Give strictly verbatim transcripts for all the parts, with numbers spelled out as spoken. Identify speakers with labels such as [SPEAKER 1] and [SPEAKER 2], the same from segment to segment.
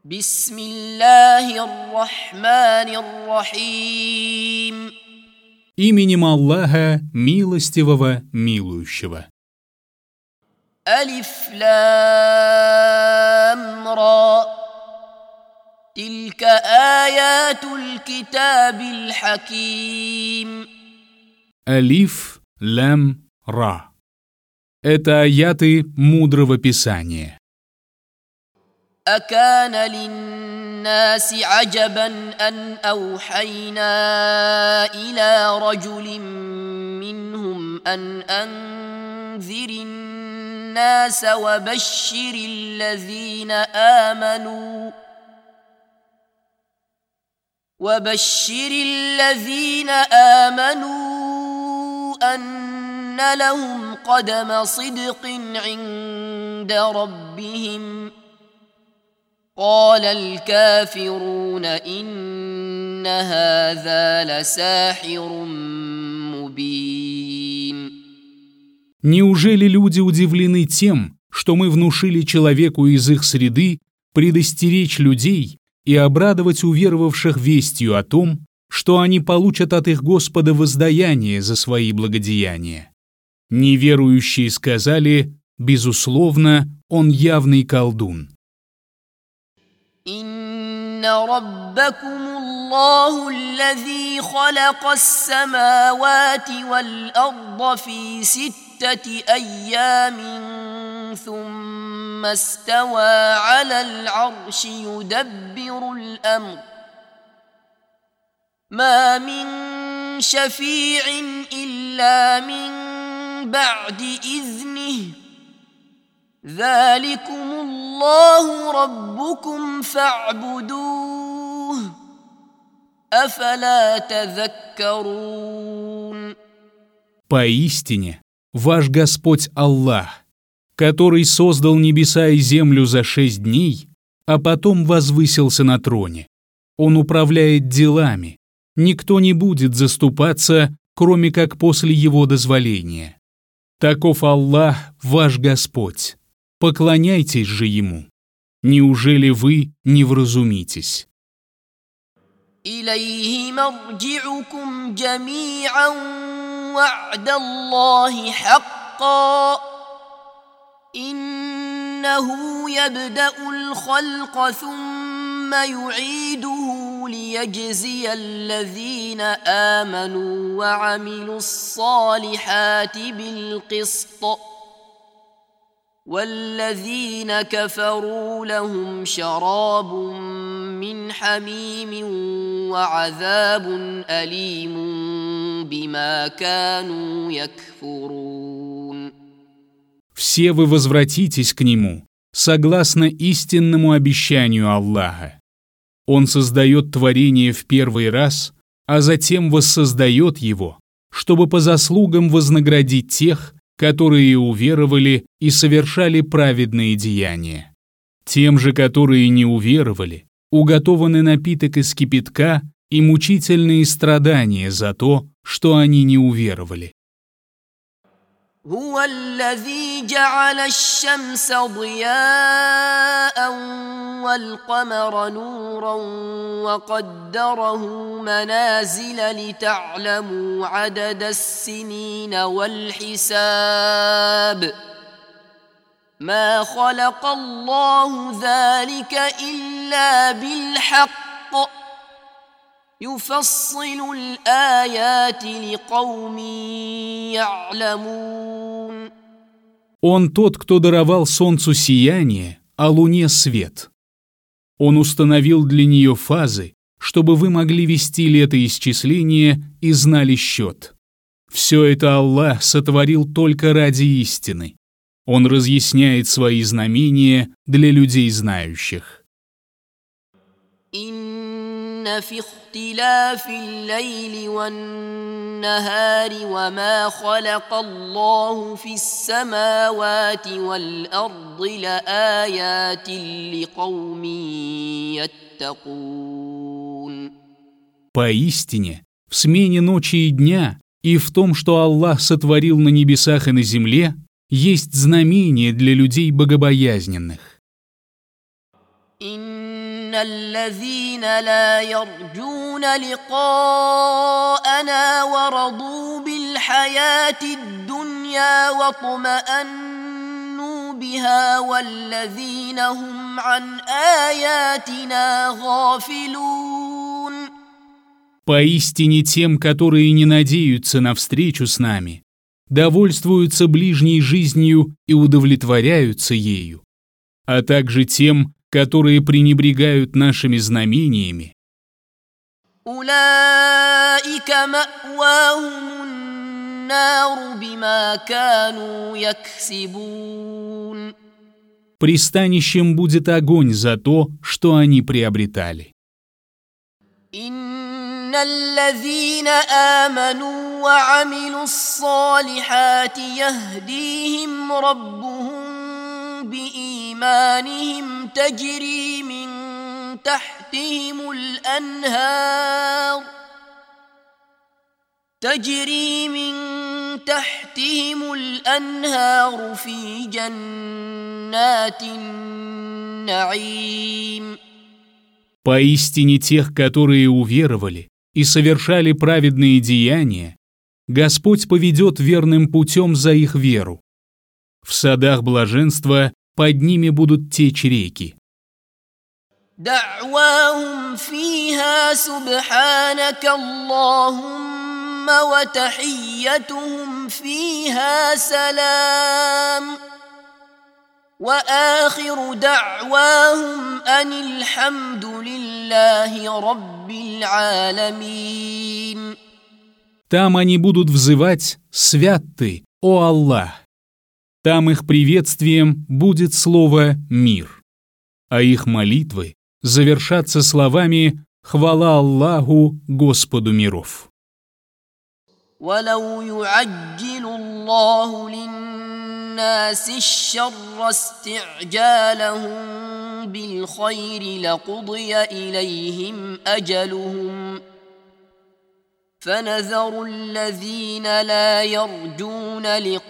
[SPEAKER 1] Бисмиллахир-рахманир-рахим.
[SPEAKER 2] Именем Аллаха, милостивого, милующего.
[SPEAKER 1] Алиф-лам-ра. Тилька аятуль китабиль хаким.
[SPEAKER 2] Алиф, лам, ра. Это аяты мудрого писания.
[SPEAKER 1] أكان للناس عجبا أن أوحينا إلى رجل منهم أن أنذر الناس وبشر الذين آمنوا وبشر الذين آمنوا أن لهم قدم صدق عند ربهم قال الكافرون إن هذا لساحر مبين.
[SPEAKER 2] Неужели люди удивлены тем, что мы внушили человеку из их среды предостеречь людей и обрадовать уверовавших вестью о том, что они получат от их Господа воздаяние за свои благодеяния? Неверующие сказали: безусловно, он явный колдун.
[SPEAKER 1] إن ربكم الله الذي خلق السماوات والأرض في ستة أيام ثم استوى على العرش يدبر الأمر ما من شفيع إلا من بعد إذنه ذلكم الله ربكم فاعبدوه أفلا تذكرون.
[SPEAKER 2] Поистине, ваш Господь Аллах, который создал небеса и землю за шесть дней, а потом возвысился на троне. Он управляет делами, никто не будет заступаться, кроме как после его дозволения. Таков Аллах, ваш Господь. Поклоняйтесь же Ему. Неужели вы не вразумитесь?
[SPEAKER 1] إليه مرجعكم جميعا وعد الله حقا إنه يبدأ الخلق ثم يعيده ليجزي الذين آمنوا وعملوا الصالحات بالقسط والذين كفروا لهم شراب من حميم وعذاب أليم بما كانوا يكفرون.
[SPEAKER 2] Все вы возвратитесь к Нему, согласно истинному обещанию Аллаха. Он создает творение в первый раз, а затем воссоздает его, чтобы по заслугам вознаградить тех, которые уверовали и совершали праведные деяния. Тем же, которые не уверовали, уготованы напиток из кипятка и мучительные страдания за то, что они не уверовали.
[SPEAKER 1] هو الذي جعل الشمس ضياء والقمر نورا وقدره منازل لتعلموا عدد السنين والحساب ما خلق الله ذلك إلا بالحق يفصل الآيات لقوم يعلمون.
[SPEAKER 2] Он тот, кто даровал солнцу сияние, а луне свет. Он установил для нее фазы, чтобы вы могли вести летоисчисление и знали счет. Все это Аллах сотворил только ради истины. Он разъясняет свои знамения для людей знающих.
[SPEAKER 1] إن في اختلاف الليل والنهار وما خلق الله في السماوات والأرض لآيات لقوم يتقون.
[SPEAKER 2] Поистине, в смене ночи и дня и в том, что Аллах сотворил на небесах и на земле, есть знамение для людей богобоязненных.
[SPEAKER 1] إن الذين لا يرجون لقاءنا ورضوا بالحياة الدنيا واطمأنوا بها والذين هم عن آياتنا غافلون.
[SPEAKER 2] Поистине тем, которые не надеются на встречу с нами, довольствуются ближней жизнью и удовлетворяются ею, а также тем, которые пренебрегают нашими знамениями.
[SPEAKER 1] أولئك مأواهم النار بما كانوا يكسبون.
[SPEAKER 2] Пристанищем будет огонь за то, что они приобретали.
[SPEAKER 1] إن الذين آمنوا وعملوا الصالحات يهديهم ربهم بإيمانهم تجري من تحتهم الأنهار تجري من تحتهم الأنهار في جنات النعيم.
[SPEAKER 2] Поистине тех, которые уверовали и совершали праведные деяния, Господь поведет верным путем за их веру. В садах блаженства под ними будут течь реки.
[SPEAKER 1] دعواهم فيها سبحانك اللهم وتحيتهم فيها سلام وآخر دعواهم أن الحمد لله رب العالمين.
[SPEAKER 2] Там они будут взывать «Свят Ты, о Аллах!». Там их приветствием будет слово «мир», а их молитвы завершатся словами «Хвала Аллаху, Господу миров».
[SPEAKER 1] ولو يعجل الله للناس الشر استعجالهم بالخير لقضي إليهم أجلهم فنذر الذين لا يرجون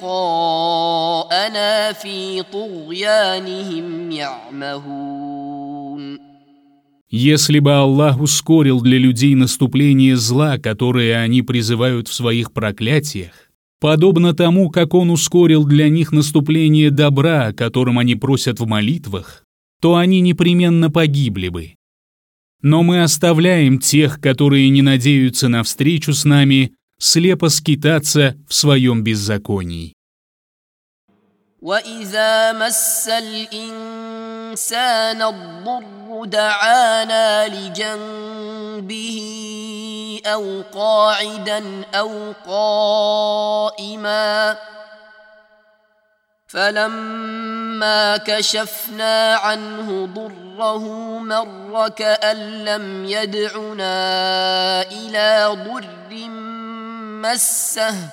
[SPEAKER 1] لقاءنا في طغيانهم يعمهون.
[SPEAKER 2] Если бы Аллах ускорил для людей наступление зла, которое они призывают в своих проклятиях, подобно тому, как Он ускорил для них наступление добра, о котором они просят в молитвах, то они непременно погибли бы. Но мы оставляем тех, которые не надеются на встречу с нами, слепо скитаться в своем беззаконии.
[SPEAKER 1] وإذا مس الإنسان الضر دعانا لجنبه أو قاعدا أو قائما فلما كشفنا عنه ضره مر كأن لم يدعنا إلى ضر مسه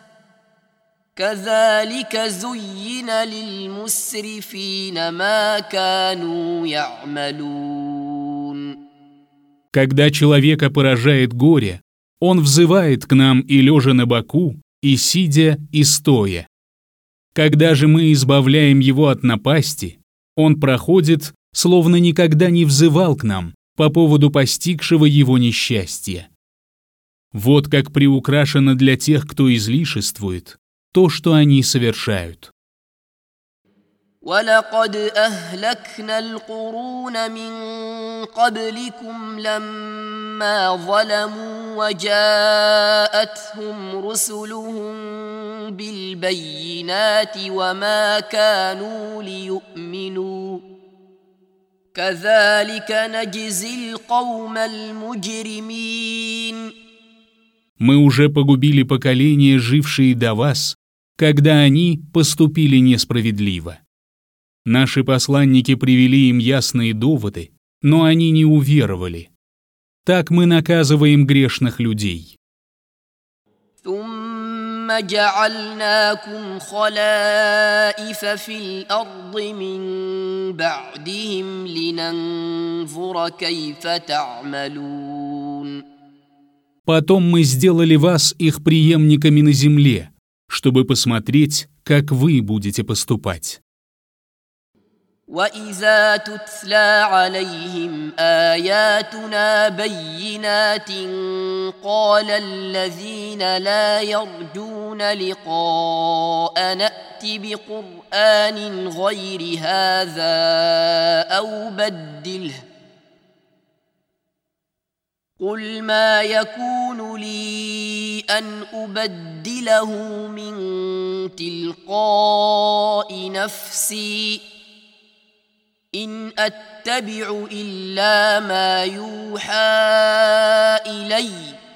[SPEAKER 1] كذلك زين للمسرفين ما كانوا يعملون.
[SPEAKER 2] Когда человека поражает горе, он взывает к нам и лежа на боку, и сидя, и стоя. Когда же мы избавляем его от напасти, он проходит, словно никогда не взывал к нам по поводу постигшего его несчастья. Вот как приукрашено для тех, кто излишествует, то, что они совершают.
[SPEAKER 1] وَلَقَدْ أَهْلَكْنَا الْقُرُونَ مِنْ قَبْلِكُمْ لَمَّا ظَلَمُوا وَجَاءَتْهُمْ رُسُلُهُم بِالْبَيِّنَاتِ وَمَا كَانُوا لِيُؤْمِنُوا كَذَلِكَ نَجْزِي الْقَوْمَ الْمُجْرِمِينَ.
[SPEAKER 2] Мы уже погубили поколения, жившие до вас, когда они поступили несправедливо. Наши посланники привели им ясные доводы, но они не уверовали. Так мы наказываем грешных людей.
[SPEAKER 1] ثم جعلناكم خلائف في الأرض من بعدهم لننظر كيف تعملون.
[SPEAKER 2] Потом мы сделали вас их преемниками на земле, чтобы посмотреть, как вы будете поступать.
[SPEAKER 1] وإذا تتلى عليهم آياتنا بينات قال الذين لا يرجون لقاء نأت بقرآن غير هذا أو بدله قل ما يكون لي أن أبدله من تلقاء نفسي إن أتبع إلا ما يوحى إلي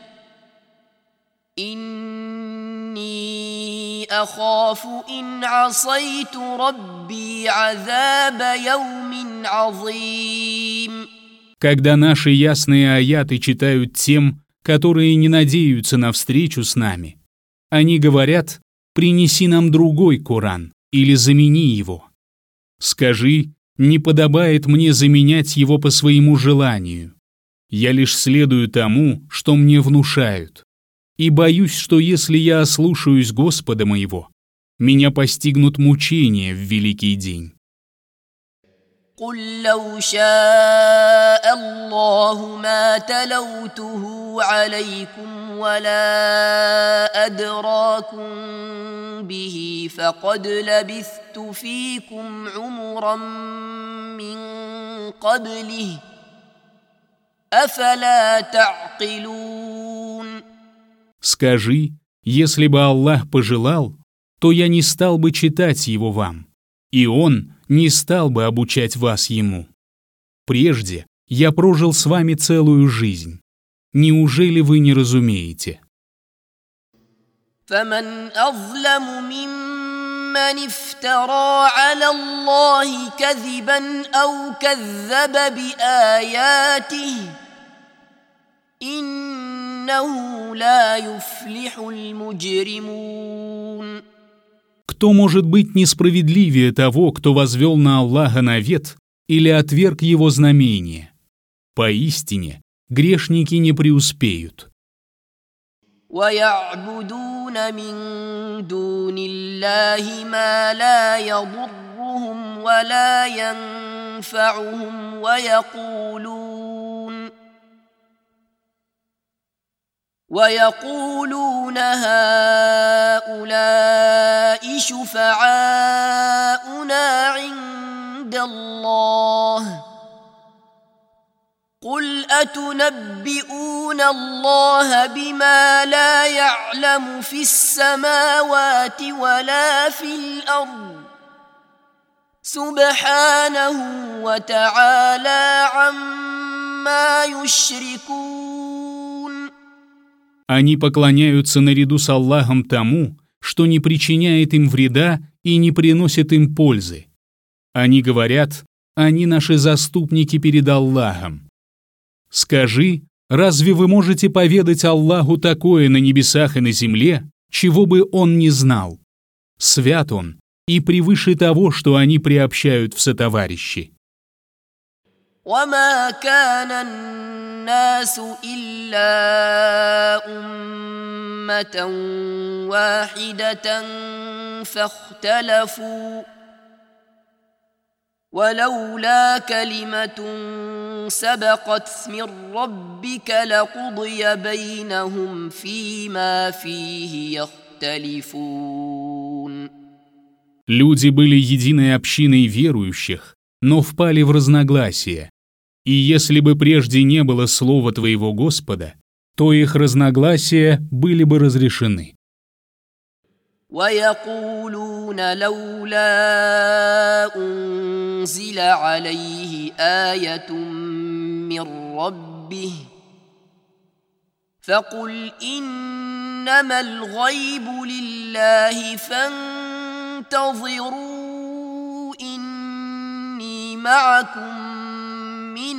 [SPEAKER 1] إني أخاف إن عصيت ربي عذاب يوم عظيم.
[SPEAKER 2] Когда наши ясные аяты читают тем, которые не надеются на встречу с нами, они говорят: «Принеси нам другой Коран» или «Замени его». Скажи: «Не подобает мне заменять его по своему желанию. Я лишь следую тому, что мне внушают. И боюсь, что если я ослушаюсь Господа моего, меня постигнут мучения в великий день».
[SPEAKER 1] قل لو شاء الله ما تلوته عليكم ولا أدراكم به فقد لبثت فيكم عمرا من قبله أفلا تعقلون.
[SPEAKER 2] Скажи: если бы Аллах пожелал, то я не стал бы читать его вам, и Он не стал бы обучать вас ему. Прежде я прожил с вами целую жизнь. Неужели вы не разумеете?
[SPEAKER 1] فمن أظلم ممن افترى على الله كذبا أو كذب بآياته إنه لا يفلح المجرمون.
[SPEAKER 2] Кто может быть несправедливее того, кто возвел на Аллаха навет или отверг его знамение? Поистине, грешники не преуспеют.
[SPEAKER 1] وَيَعْبُدُونَ مِن دُونِ اللَّهِ مَا لَا يَضُرُّهُمْ وَلَا يَنفَعُهُمْ وَيَقُولُونَ وَيَقُولُونَ هَؤُلَاءِ شُفَعَاؤُنَا عِندَ اللَّهِ قُلْ أَتُنَبِّئُونَ اللَّهَ بِمَا لَا يَعْلَمُ فِي السَّمَاوَاتِ وَلَا فِي الْأَرْضِ سُبْحَانَهُ وَتَعَالَى عَمَّا يُشْرِكُونَ.
[SPEAKER 2] Они поклоняются наряду с Аллахом тому, что не причиняет им вреда и не приносит им пользы. Они говорят: они наши заступники перед Аллахом. Скажи: разве вы можете поведать Аллаху такое на небесах и на земле, чего бы Он не знал? Свят Он и превыше того, что они приобщают в сотоварищи.
[SPEAKER 1] وَمَا كَانَ النَّاسُ إِلَّا أُمَّةً وَاحِدَةً فَاخْتَلَفُوا وَلَوْلَا كَلِمَةٌ سَبَقَتْ مِنْ رَبِّكَ لَقُضِيَ بَيْنَهُمْ فِيمَا فِيهِ يَخْتَلِفُونَ.
[SPEAKER 2] Люди были единой общиной верующих, но впали в разногласия. И если бы прежде не было слова твоего Господа, то их разногласия были бы разрешены.
[SPEAKER 1] وَيَقُولُونَ لَوْلَا أُنزِلَ عَلَيْهِ آيَةٌ مِّن رَّبِّهِ فَقُلْ إِنَّمَا الْغَيْبُ لِلَّهِ فَانتَظِرُوا إِنِّي مَعَكُمْ مِنَ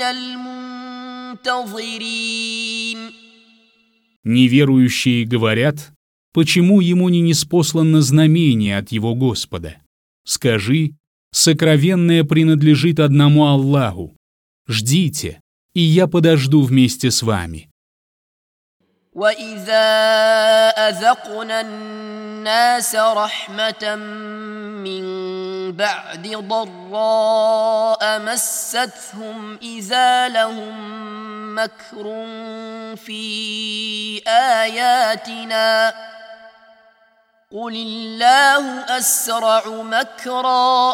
[SPEAKER 1] الْمُنتَظِرِينَ.
[SPEAKER 2] Неверующие говорят: почему ему не ниспослано знамение от его Господа? Скажи: сокровенное принадлежит одному Аллаху. Ждите, и я подожду вместе с вами.
[SPEAKER 1] وَإِذَا أَذَقْنَا النَّاسَ رَحْمَةً مِّن بعد ضراء مستهم إذا لهم مكر في آياتنا قل الله أسرع مكرا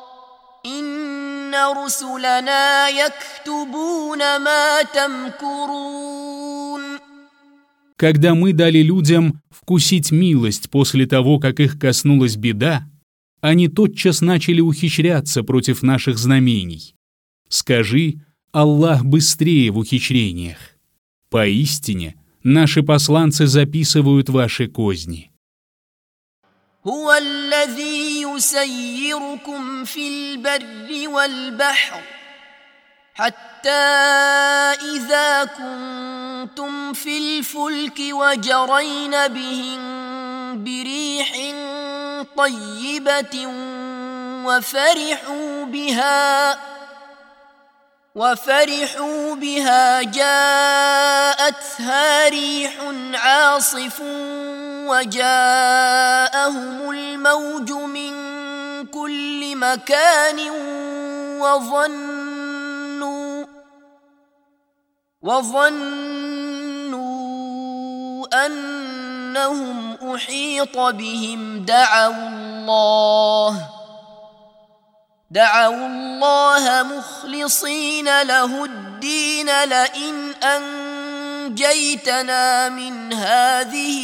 [SPEAKER 1] إن رسلنا يكتبون ما تمكرون.
[SPEAKER 2] Когда мы дали людям вкусить милость после того, как их коснулась беда, они тотчас начали ухищряться против наших знамений. Скажи, Аллах быстрее в ухищрениях. Поистине, наши посланцы записывают ваши козни.
[SPEAKER 1] هو الذي يسيركم في البر والبحر حتى إذا كنتم في الفلك وجرين بهم بريح طيبة وفرحوا بها وفرحوا بها جاءتها ريح عاصف وجاءهم الموج من كل مكان وظنوا وظنوا أنهم أحيط بهم دعوا الله دعوا الله مخلصين له الدين لئن أنجيتنا من هذه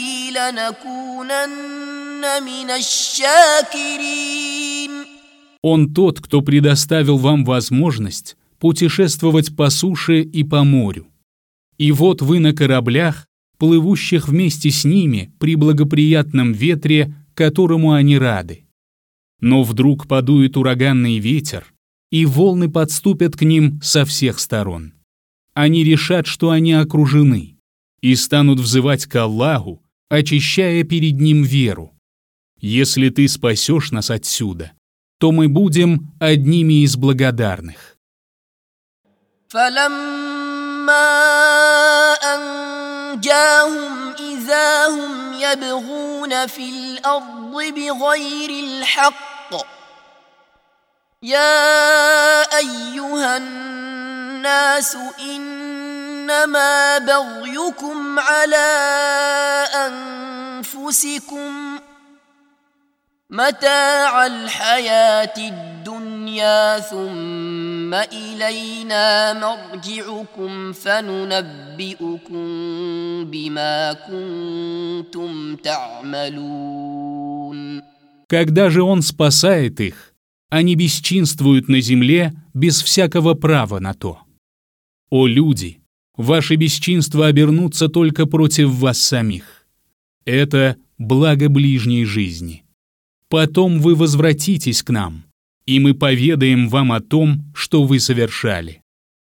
[SPEAKER 1] لنكونن من الشاكرين.
[SPEAKER 2] Он тот, кто предоставил вам возможность путешествовать по суше и по морю. И вот вы на кораблях, плывущих вместе с ними при благоприятном ветре, которому они рады. Но вдруг подует ураганный ветер, и волны подступят к ним со всех сторон. Они решат, что они окружены, и станут взывать к Аллаху, очищая перед Ним веру. Если ты спасешь нас отсюда, то мы будем одними из благодарных.
[SPEAKER 1] أنجاهم إذا هم يبغون في الأرض بغير الحق يا أيها الناس إنما بغيكم على أنفسكم متاع الحياة الدنيا ثم إلينا مرجعكم فننبئكم بما كنتم تعملون.
[SPEAKER 2] Когда же Он спасает их, они бесчинствуют на земле без всякого права на то. О люди, ваши бесчинства обернутся только против вас самих. Это благо ближней жизни. Потом вы возвратитесь к нам, и мы поведаем вам о том, что вы совершали.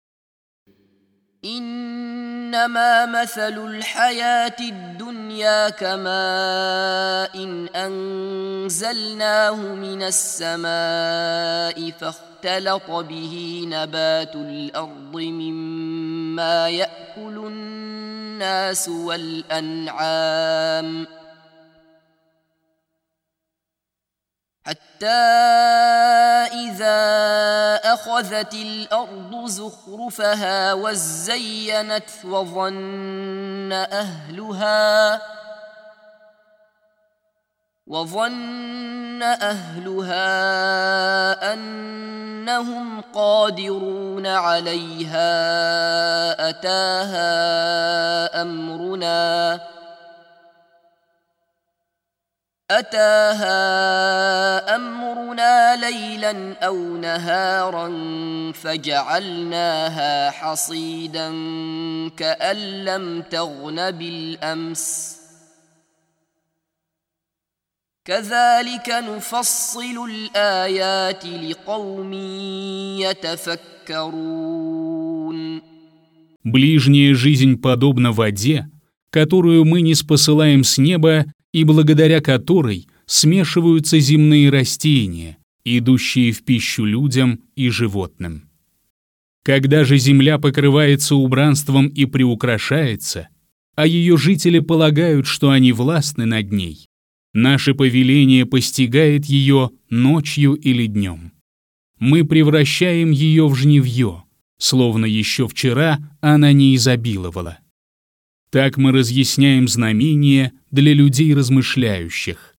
[SPEAKER 1] إنما مثل الحياة الدنيا كماء إن أنزلناه من السماء فاختلط به نبات الأرض مما يأكل الناس والأنعام حتى إذا أخذت الأرض زخرفها وزينت وظن أهلها وظن أهلها أنهم قادرون عليها أتاها أمرنا أتاها أمرنا ليلا أو نهارا فجعلناها حصيدا كأن لم تغن بالأمس كذلك نفصل الآيات لقوم يتفكرون.
[SPEAKER 2] Ближняя жизнь подобна воде, которую мы не спосылаем с неба и благодаря которой смешиваются земные растения, идущие в пищу людям и животным. Когда же земля покрывается убранством и приукрашается, а ее жители полагают, что они властны над ней, Наше повеление постигает ее ночью или днем. Мы превращаем ее в жнивье, словно еще вчера она не изобиловала. Так мы разъясняем знамения для людей размышляющих.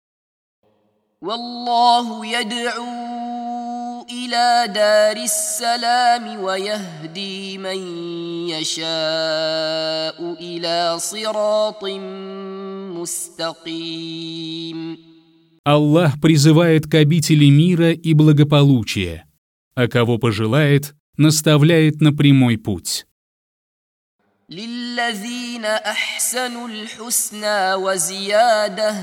[SPEAKER 1] والله يدعو إلى دار السلام ويهدي من يشاء إلى صراط مستقيم.
[SPEAKER 2] Аллах призывает к обители мира и благополучия, а кого пожелает, наставляет на прямой путь.
[SPEAKER 1] للذين أحسنوا الحسنى وزيادة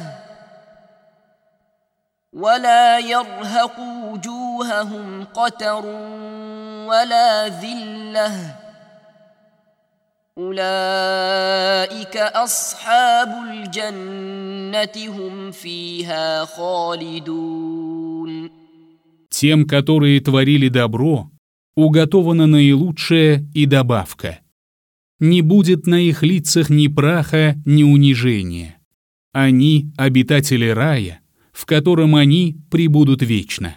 [SPEAKER 1] ولا يرهق وجوههم قتر ولا ذلة أولئك أصحاب الجنة هم فيها خالدون.
[SPEAKER 2] Тем, которые творили добро, уготована наилучшая и добавка. Не будет на их лицах ни праха, ни унижения. Они — обитатели рая, в котором они пребудут вечно.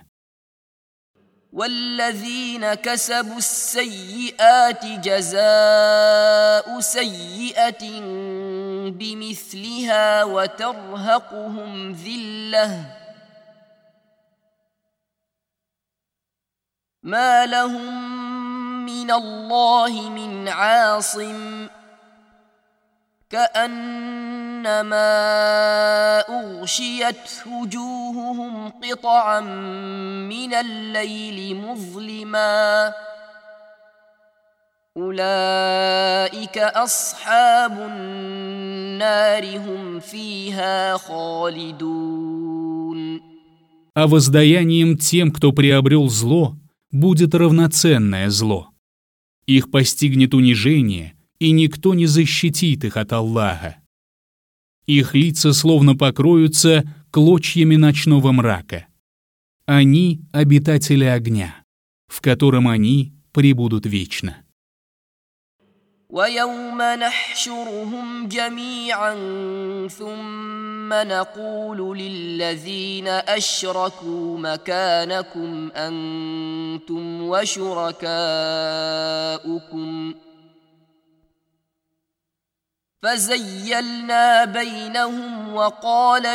[SPEAKER 1] والذين كسبوا السيئات جزاء سيئة بمثلها وترهقهم ذلة ما لهم من الله من عاصم كأنما أغشيت وجوههم قطعا من الليل مظلما أولئك أصحاب النار هم فيها خالدون.
[SPEAKER 2] А воздаянием тем, кто приобрел зло, будет равноценное зло. Их постигнет унижение, и никто не защитит их от Аллаха. Их лица словно покроются клочьями ночного мрака. Они — обитатели огня, в котором они пребудут вечно.
[SPEAKER 1] ويوم نحشرهم جميعا ثم نقول للذين أشركوا مكانكم أنتم وشركاؤكم فزيلنا بينهم وقال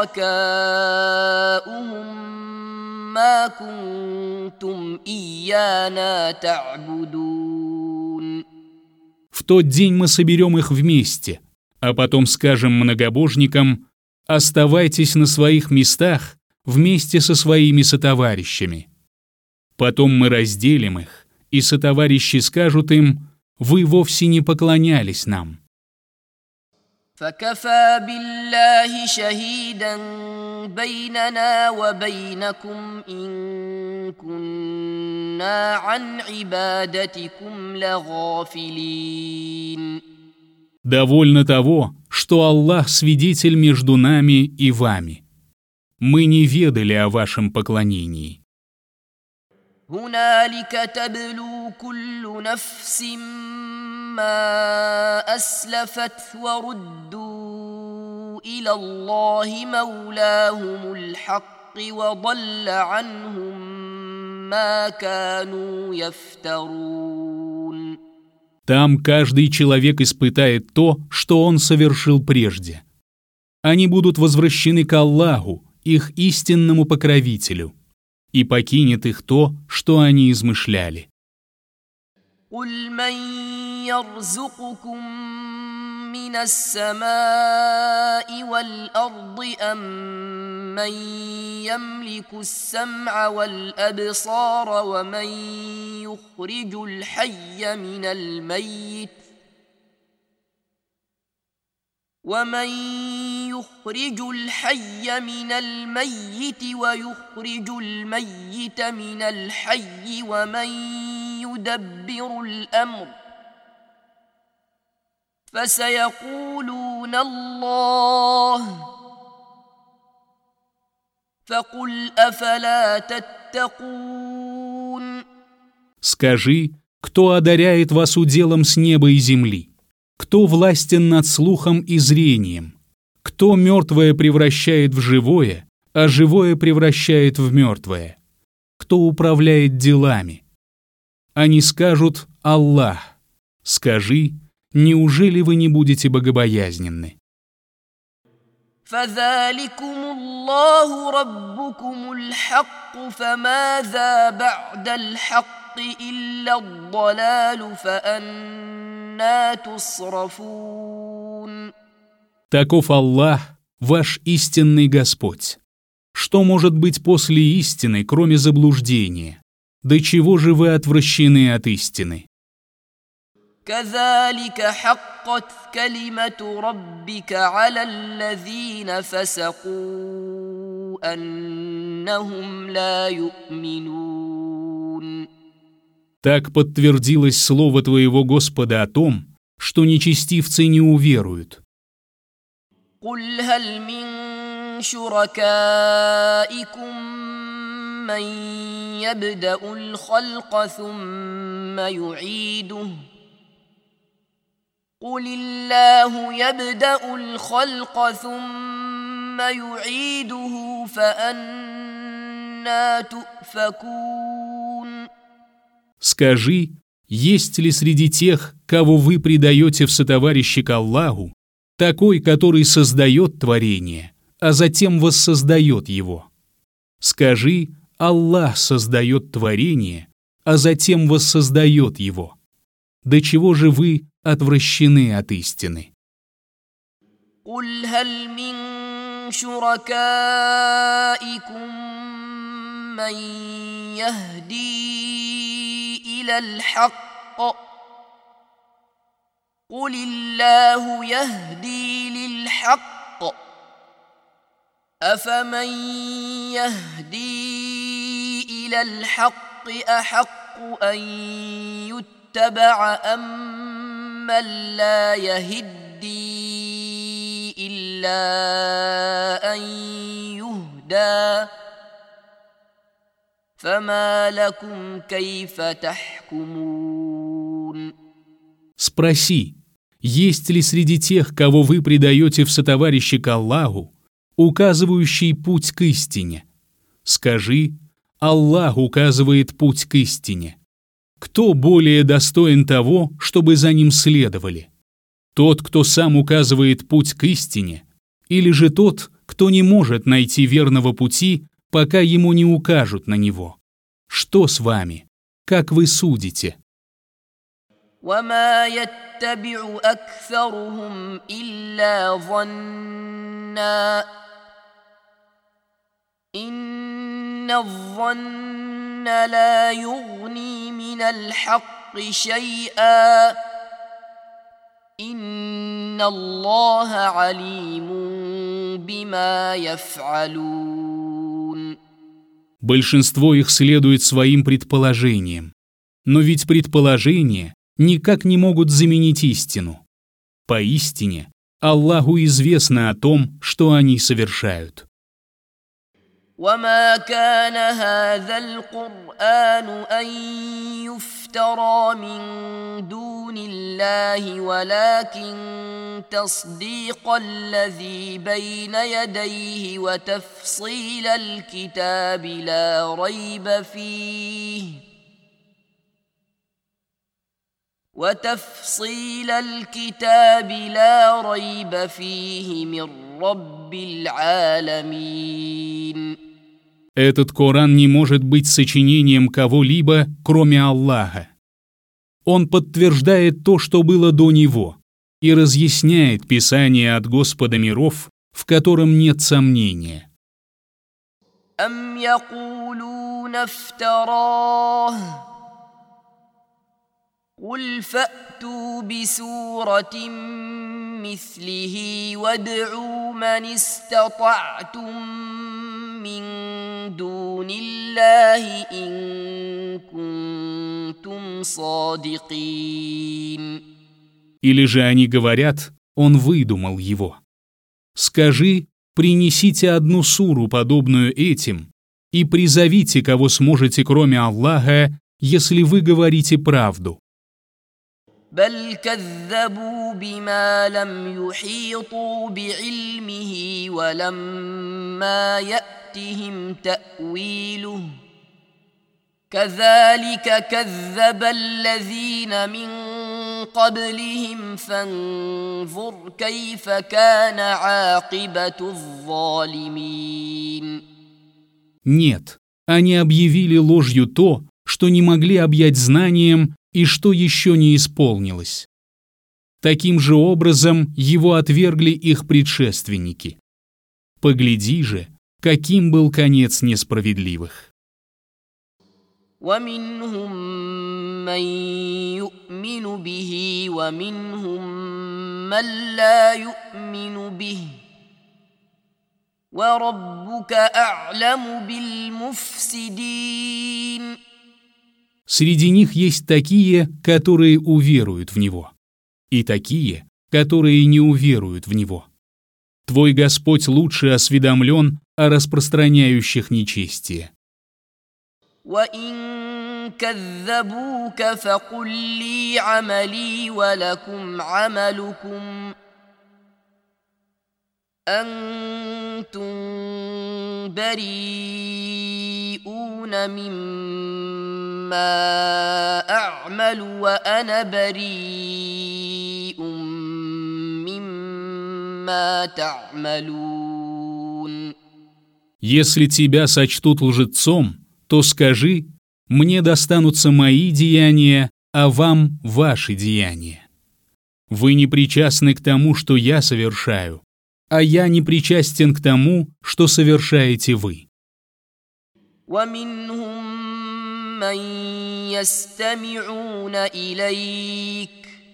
[SPEAKER 1] شركاؤهم ما كنتم إيانا تعبدون.
[SPEAKER 2] В тот день мы соберем их вместе, а потом скажем многобожникам: оставайтесь на своих местах вместе со своими сотоварищами. Потом мы разделим их, и сотоварищи скажут им: вы вовсе не поклонялись нам.
[SPEAKER 1] فكفى بالله شهيدا بيننا وبينكم إن كنا عن عبادتكم لغافلين.
[SPEAKER 2] Довольно того, что Аллах свидетель между нами и вами. Мы не ведали о вашем поклонении.
[SPEAKER 1] هنالك تبلو كل نفس ما أسلفت وردوا إلى الله مولاهم الحق وضل عنهم ما كانوا يفترون.
[SPEAKER 2] Там каждый человек испытает то, что он совершил прежде. Они будут возвращены к Аллаху, их истинному покровителю, и покинет их то, что они измышляли.
[SPEAKER 1] قل من يرزقكم من السماء والأرض أم من يملك السمع والأبصار ومن يخرج الحي من الميت ومن يخرج الحي من الميت ويخرج الميت من الحي ومن يدبر الأمر فسيقولون الله فقل أفلا تتقون.
[SPEAKER 2] Скажи, кто одаряет вас уделом с неба и земли? Кто властен над слухом и зрением? Кто мертвое превращает в живое, а живое превращает в мертвое? Кто управляет делами? Они скажут: Аллах. Скажи: неужели вы не будете богобоязненны?
[SPEAKER 1] فذلكم الله ربكم الحق فماذا بعد الحق إلا الضلال فأنى تصرفون.
[SPEAKER 2] Таков Аллах, ваш истинный Господь. Что может быть после истины, кроме заблуждения? До чего же вы отвращены от истины?
[SPEAKER 1] كذلك حقت كلمة ربك على الذين فسقوا أنهم لا يؤمنون.
[SPEAKER 2] Так подтвердилось слово твоего Господа о том, что нечестивцы не уверуют.
[SPEAKER 1] قل هل من شركائكم من يبدأ الخلق ثم يعيده قل الله يبدأ الخلق ثم يعيده فأنى تؤفكون.
[SPEAKER 2] Скажи, есть ли среди тех, кого вы предаете в сотоварищи к Аллаху, такой, который создает творение, а затем воссоздает его? Скажи, Аллах создает творение, а затем воссоздает его. До чего же вы отвращены от истины?
[SPEAKER 1] قل هل من شركائكم من يهدي إلى الحق قل الله يهدي للحق أفمن يهدي إلى الحق أحق أن يتبع أم من لا يهدي إلا أن يهدى فما لكم كيف تحكمون.
[SPEAKER 2] Спроси, есть ли среди тех, кого вы предаете в сотоварищи к Аллаху, указывающий путь к истине? Скажи, Аллах указывает путь к истине. Кто более достоин того, чтобы за ним следовали? Тот, кто сам указывает путь к истине, или же тот, кто не может найти верного пути, пока ему не укажут на него? Что с вами? Как вы судите?
[SPEAKER 1] وما يتبع أكثرهم إلا ظنا إن الظن لا يغني من الحق شيئا إن الله عليم بما يفعلون.
[SPEAKER 2] Большинство их следует своим предположениям. Но ведь предположения никак не могут заменить истину. Поистине, Аллаху известно о том, что они совершают.
[SPEAKER 1] وما كان هذا القرآن أن يفترى من دون الله ولكن تصديق الذي بين يديه وتفصيل الكتاب لا ريب فيه وتفصيل الكتاب لا ريب فيه من رب العالمين.
[SPEAKER 2] Этот Коран не может быть сочинением кого-либо, кроме Аллаха. Он подтверждает то, что было до него, и разъясняет Писание от Господа миров, в котором нет сомнения.
[SPEAKER 1] أم يقولون افتراه قل فأتوا بسورة مثله وادعوا من استطعتم من دون الله إن كنتم صادقين.
[SPEAKER 2] Или же они говорят, он выдумал его. Скажи, принесите одну суру, подобную этим, и призовите, кого сможете, кроме Аллаха, если вы говорите правду.
[SPEAKER 1] بل كذبوا بما لم يحيطوا بعلمه ولما يأتهم تأويله كذلك كذب الذين من قبلهم فانظر كيف كان عاقبة الظالمين.
[SPEAKER 2] Нет, они объявили ложью то, что не могли объять знанием и что еще не исполнилось. Таким же образом его отвергли их предшественники. Погляди же, каким был конец несправедливых.
[SPEAKER 1] ومنهم من يؤمن به ومنهم من لا يؤمن به وربك أعلم بالمفسدين.
[SPEAKER 2] Среди них есть такие, которые уверуют в него, и такие, которые не уверуют в него. Твой Господь лучше осведомлен о распространяющих нечестие.
[SPEAKER 1] وَإِن كَذَّبُوكَ فَقُل لِّي عَمَلِي وَلَكُمْ عَمَلُكُمْ أَنتُم بَرِيئُونَ مِمَّا أَعْمَلُ وَأَنَا بَرِيءٌ مِّمَّا تَعْمَلُونَ.
[SPEAKER 2] Если тебя сочтут лжецом, то скажи: «Мне достанутся мои деяния, а вам ваши деяния». Вы не причастны к тому, что я совершаю, а я не причастен к тому, что совершаете вы.
[SPEAKER 1] وَمِنْهُم مَّن يَسْتَمِعُونَ إِلَيْكَ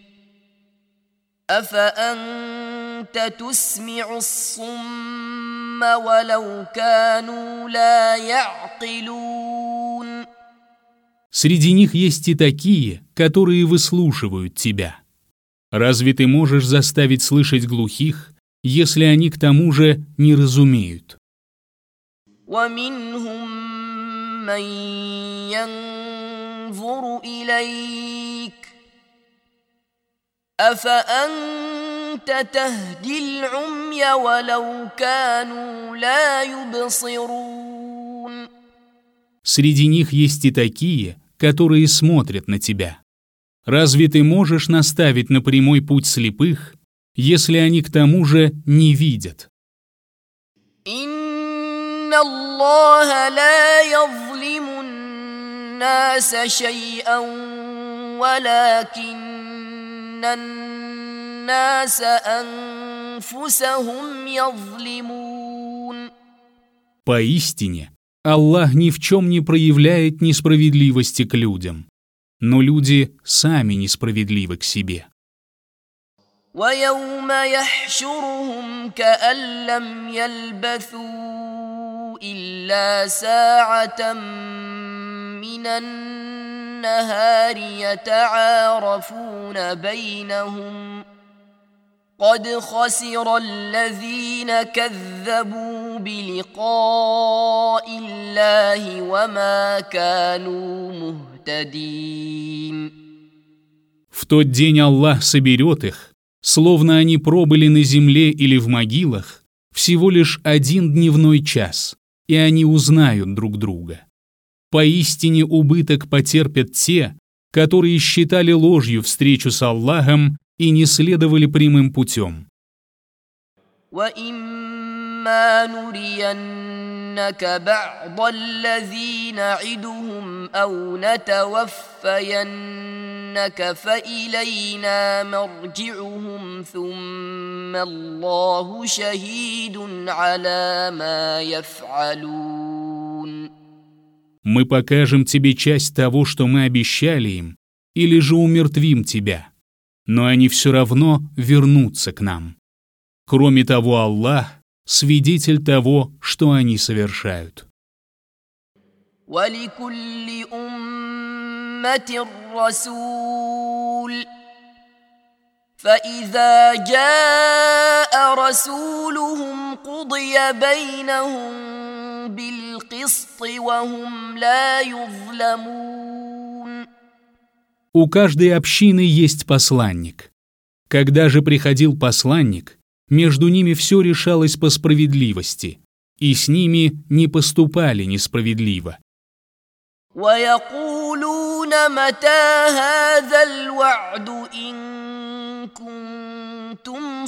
[SPEAKER 1] أَفَأَنتَ تُسْمِعُ الصُّمَّ وَلَوْ كَانُوا لَا يَعْقِلُونَ.
[SPEAKER 2] Среди них есть и такие, которые выслушивают тебя. Разве ты можешь заставить слышать глухих, если они к тому же не разумеют?
[SPEAKER 1] وَمِنْهُم مَّن يَنظُرُ إِلَيْكَ أَفَأَنتَ تَهْدِي الْعُمْيَ وَلَوْ كَانُوا لَا يُبْصِرُونَ.
[SPEAKER 2] Среди них есть и такие, которые смотрят на тебя. Разве ты можешь наставить на прямой путь слепых, если они к тому же не видят?
[SPEAKER 1] إِنَّ اللَّهَ لَا يَظْلِمُ النَّاسَ شَيْئًا وَلَكِنَّ النَّاسَ أَنفُسَهُمْ يَظْلِمُونَ.
[SPEAKER 2] Поистине, Аллах ни в чем не проявляет несправедливости к людям, но люди сами несправедливы к себе.
[SPEAKER 1] وَيَوْمَ يَحْشُرُهُمْ كَأَن لَّمْ يَلْبَثُوا إِلَّا سَاعَةً مِّنَ النَّهَارِ يَتَعَارَفُونَ بَيْنَهُمْ قَدْ خَسِرَ الَّذِينَ كَذَّبُوا بِلِقَاءِ اللَّهِ وَمَا كَانُوا مُهْتَدِينَ.
[SPEAKER 2] В тот день Аллах соберет их, словно они пробыли на земле или в могилах, всего лишь один дневной час, и они узнают друг друга. Поистине убыток потерпят те, которые считали ложью встречу с Аллахом и не следовали прямым путем.
[SPEAKER 1] وَإِمَّا نُرِيَنَّكَ بَعْضَ الَّذِي نَعِدُهُمْ أَوْ نَتَوَفَّيَنَّكَ فَإِلَيْنَا مَرْجِعُهُمْ ثُمَّ اللَّهُ شَهِيدٌ عَلَى مَا يَفْعَلُونَ.
[SPEAKER 2] Мы покажем тебе часть того, что мы обещали им, или же умертвим тебя, но они все равно вернутся к нам. Кроме того, Аллах — свидетель того, что они совершают.
[SPEAKER 1] وَلِكُلِّ أُمَّةٍ رَّسُولٌ فَإِذَا جَاءَ رَسُولُهُمْ قُضِيَ بَيْنَهُم بِالْقِسْطِ وَهُمْ لَا يُظْلَمُونَ.
[SPEAKER 2] У каждой общины есть посланник. Когда же приходил посланник, между ними все решалось по справедливости, и с ними не поступали несправедливо.
[SPEAKER 1] ويقولون متى هذا الوعد إن كنتم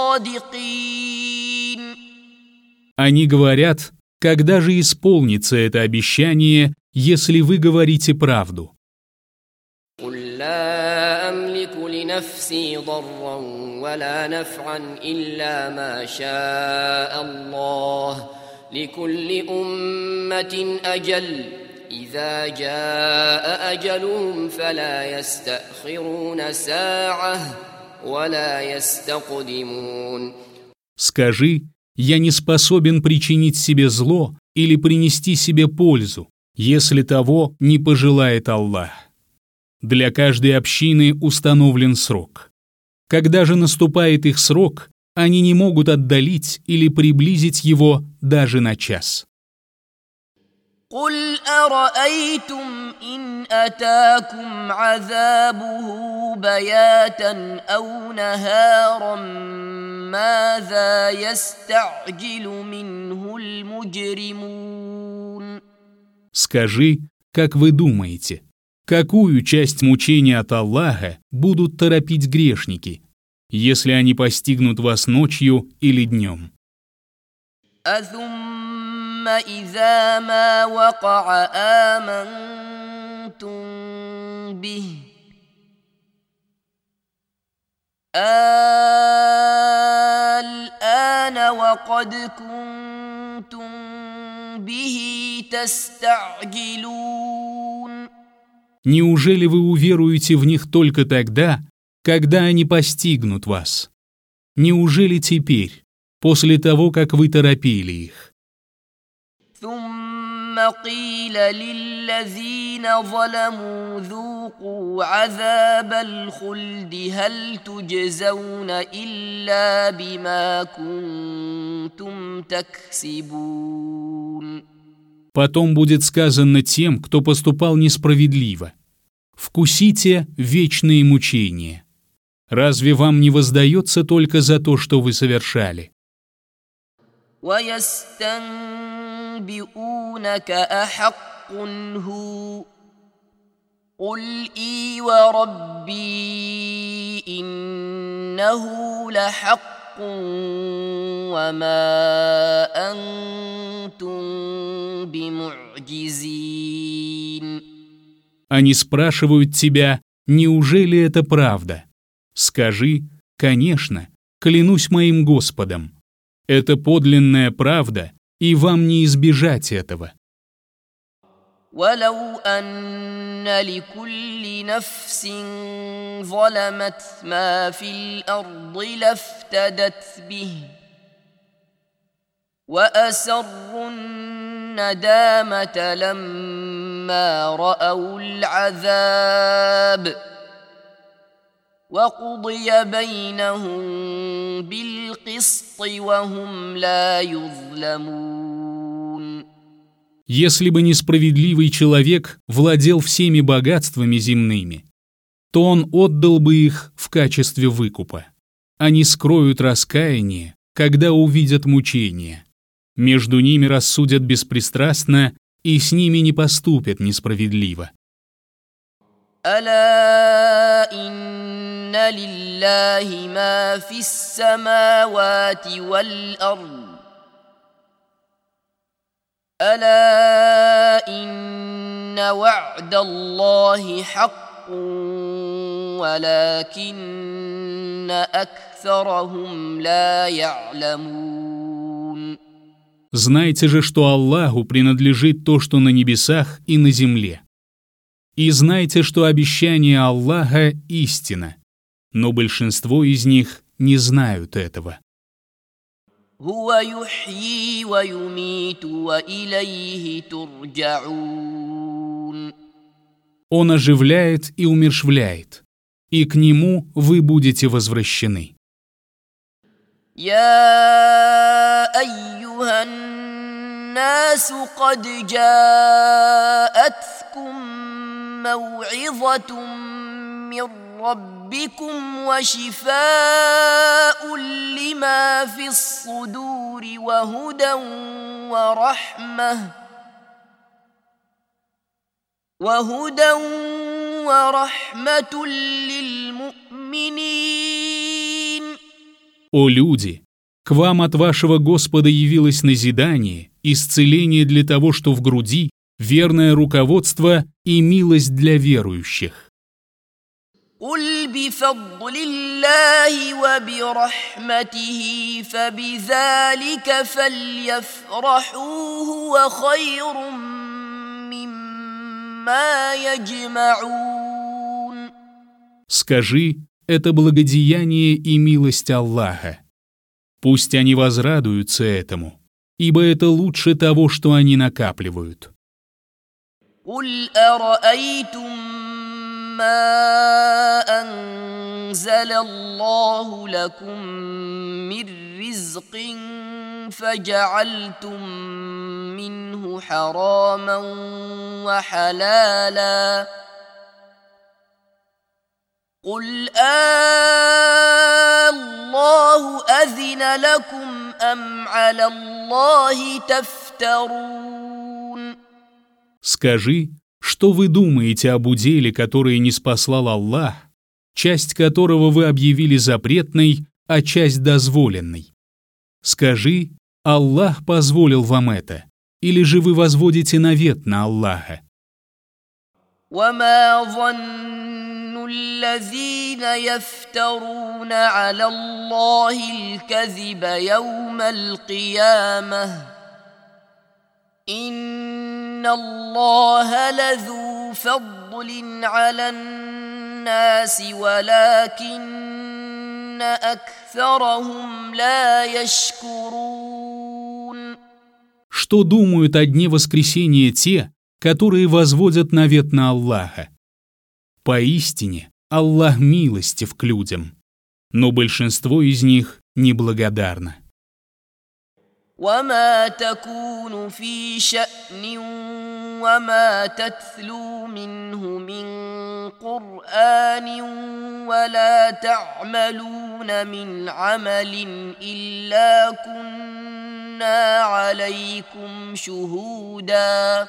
[SPEAKER 1] صادقين.
[SPEAKER 2] Они говорят, когда же исполнится это обещание, если вы говорите правду.
[SPEAKER 3] قل لا أملك لنفسي ضرا ولا نفعا إلا ما شاء الله لكل أمة أجل إذا جاء أجلهم فلا يستأخرون ساعة ولا يستقدمون.
[SPEAKER 2] Скажи, я не способен причинить себе зло или принести себе пользу, если того не пожелает Аллах. Для каждой общины установлен срок. Когда же наступает их срок, они не могут отдалить или приблизить его даже на час.
[SPEAKER 1] قل أرأيتم إن أتاكم عذابه بياتا أو نهارا ماذا يستعجل منه المجرمون.
[SPEAKER 2] Скажи, как вы думаете, какую часть мучения от Аллаха будут торопить грешники, если они постигнут вас ночью или днем?
[SPEAKER 1] أثم إذا ما وقع آمنتم به الآن وقد كنتم به تستعجلون.
[SPEAKER 2] Неужели вы уверуете в них только тогда, когда они постигнут вас? Неужели теперь, после того, как вы торопили их?
[SPEAKER 1] ثم قيل للذين ظلموا ذوقوا عذاب الخلد هل تجزون إلا بما كنتم تكسبون.
[SPEAKER 2] Потом будет сказано тем, кто поступал несправедливо: «Вкусите вечные мучения. Разве вам не воздается только за то, что вы совершали?»
[SPEAKER 1] ويستنبئونك أحق هو قل إي وربي إنه لحق وما أنتم بمعجزين.
[SPEAKER 2] Они спрашивают тебя, неужели это правда? Скажи, конечно, клянусь моим Господом. Это подлинная правда, и вам не избежать этого.
[SPEAKER 1] ولو أن لكل نفس ظلمت ما في الأرض لافتدت به وأسروا الندامة لما رأوا العذاب وقضي بينهم بالقسط وهم لا يظلمون.
[SPEAKER 2] Если бы несправедливый человек владел всеми богатствами земными, то он отдал бы их в качестве выкупа. Они скроют раскаяние, когда увидят мучения. Между ними рассудят беспристрастно, и с ними не поступят несправедливо.
[SPEAKER 1] ألا إن لله ما في السماوات والأرض ألا إن وعد الله حق ولكن أكثرهم لا يعلمون.
[SPEAKER 2] Знайте же, что Аллаху принадлежит то, что на небесах и на земле. И знайте, что обещание Аллаха – истина, но большинство из них не знают этого.
[SPEAKER 1] هو يحيي ويميت وإليه ترجعون.
[SPEAKER 2] Он оживляет и умерщвляет, и к Нему вы будете возвращены.
[SPEAKER 1] يا أيها الناس قد جاءتكم موعظة من ربكم وشفاء لما في الصدور وهدى ورحمة وهدى ورحمة للمؤمنين.
[SPEAKER 2] О люди! К вам от вашего Господа явилось назидание, исцеление для того, что в груди, верное руководство и милость для верующих.
[SPEAKER 1] قل بفضل الله وبرحمته فبذلك فليفرحوا هو خير مما يجمعون.
[SPEAKER 2] Скажи, это благодеяние и милость Аллаха. Пусть они возрадуются этому, ибо это лучше того, что они накапливают.
[SPEAKER 1] قل أرأيتم ما أنزل الله لكم من رزق فجعلتم منه حراما وحلالا قل الله أذن لكم أم على الله تفترون.
[SPEAKER 2] Скажи, что вы думаете об уделе, который не спаслал Аллах, часть которого вы объявили запретной, а часть дозволенной? Скажи, Аллах позволил вам это, или же вы возводите навет на Аллаха?
[SPEAKER 1] وما ظن الذين يفترون على الله الكذب يوم القيامة إن الله لذو فضل على الناس ولكن أكثرهم لا يشكرون.
[SPEAKER 2] Что думают о дне воскресения те, которые возводят навет на Аллаха? Поистине, Аллах милостив к людям, но большинство из них неблагодарно.
[SPEAKER 1] وما تكون في شأن وما تتلو منه من قرآن ولا تعملون من عمل إلا كنا عليكم شهودا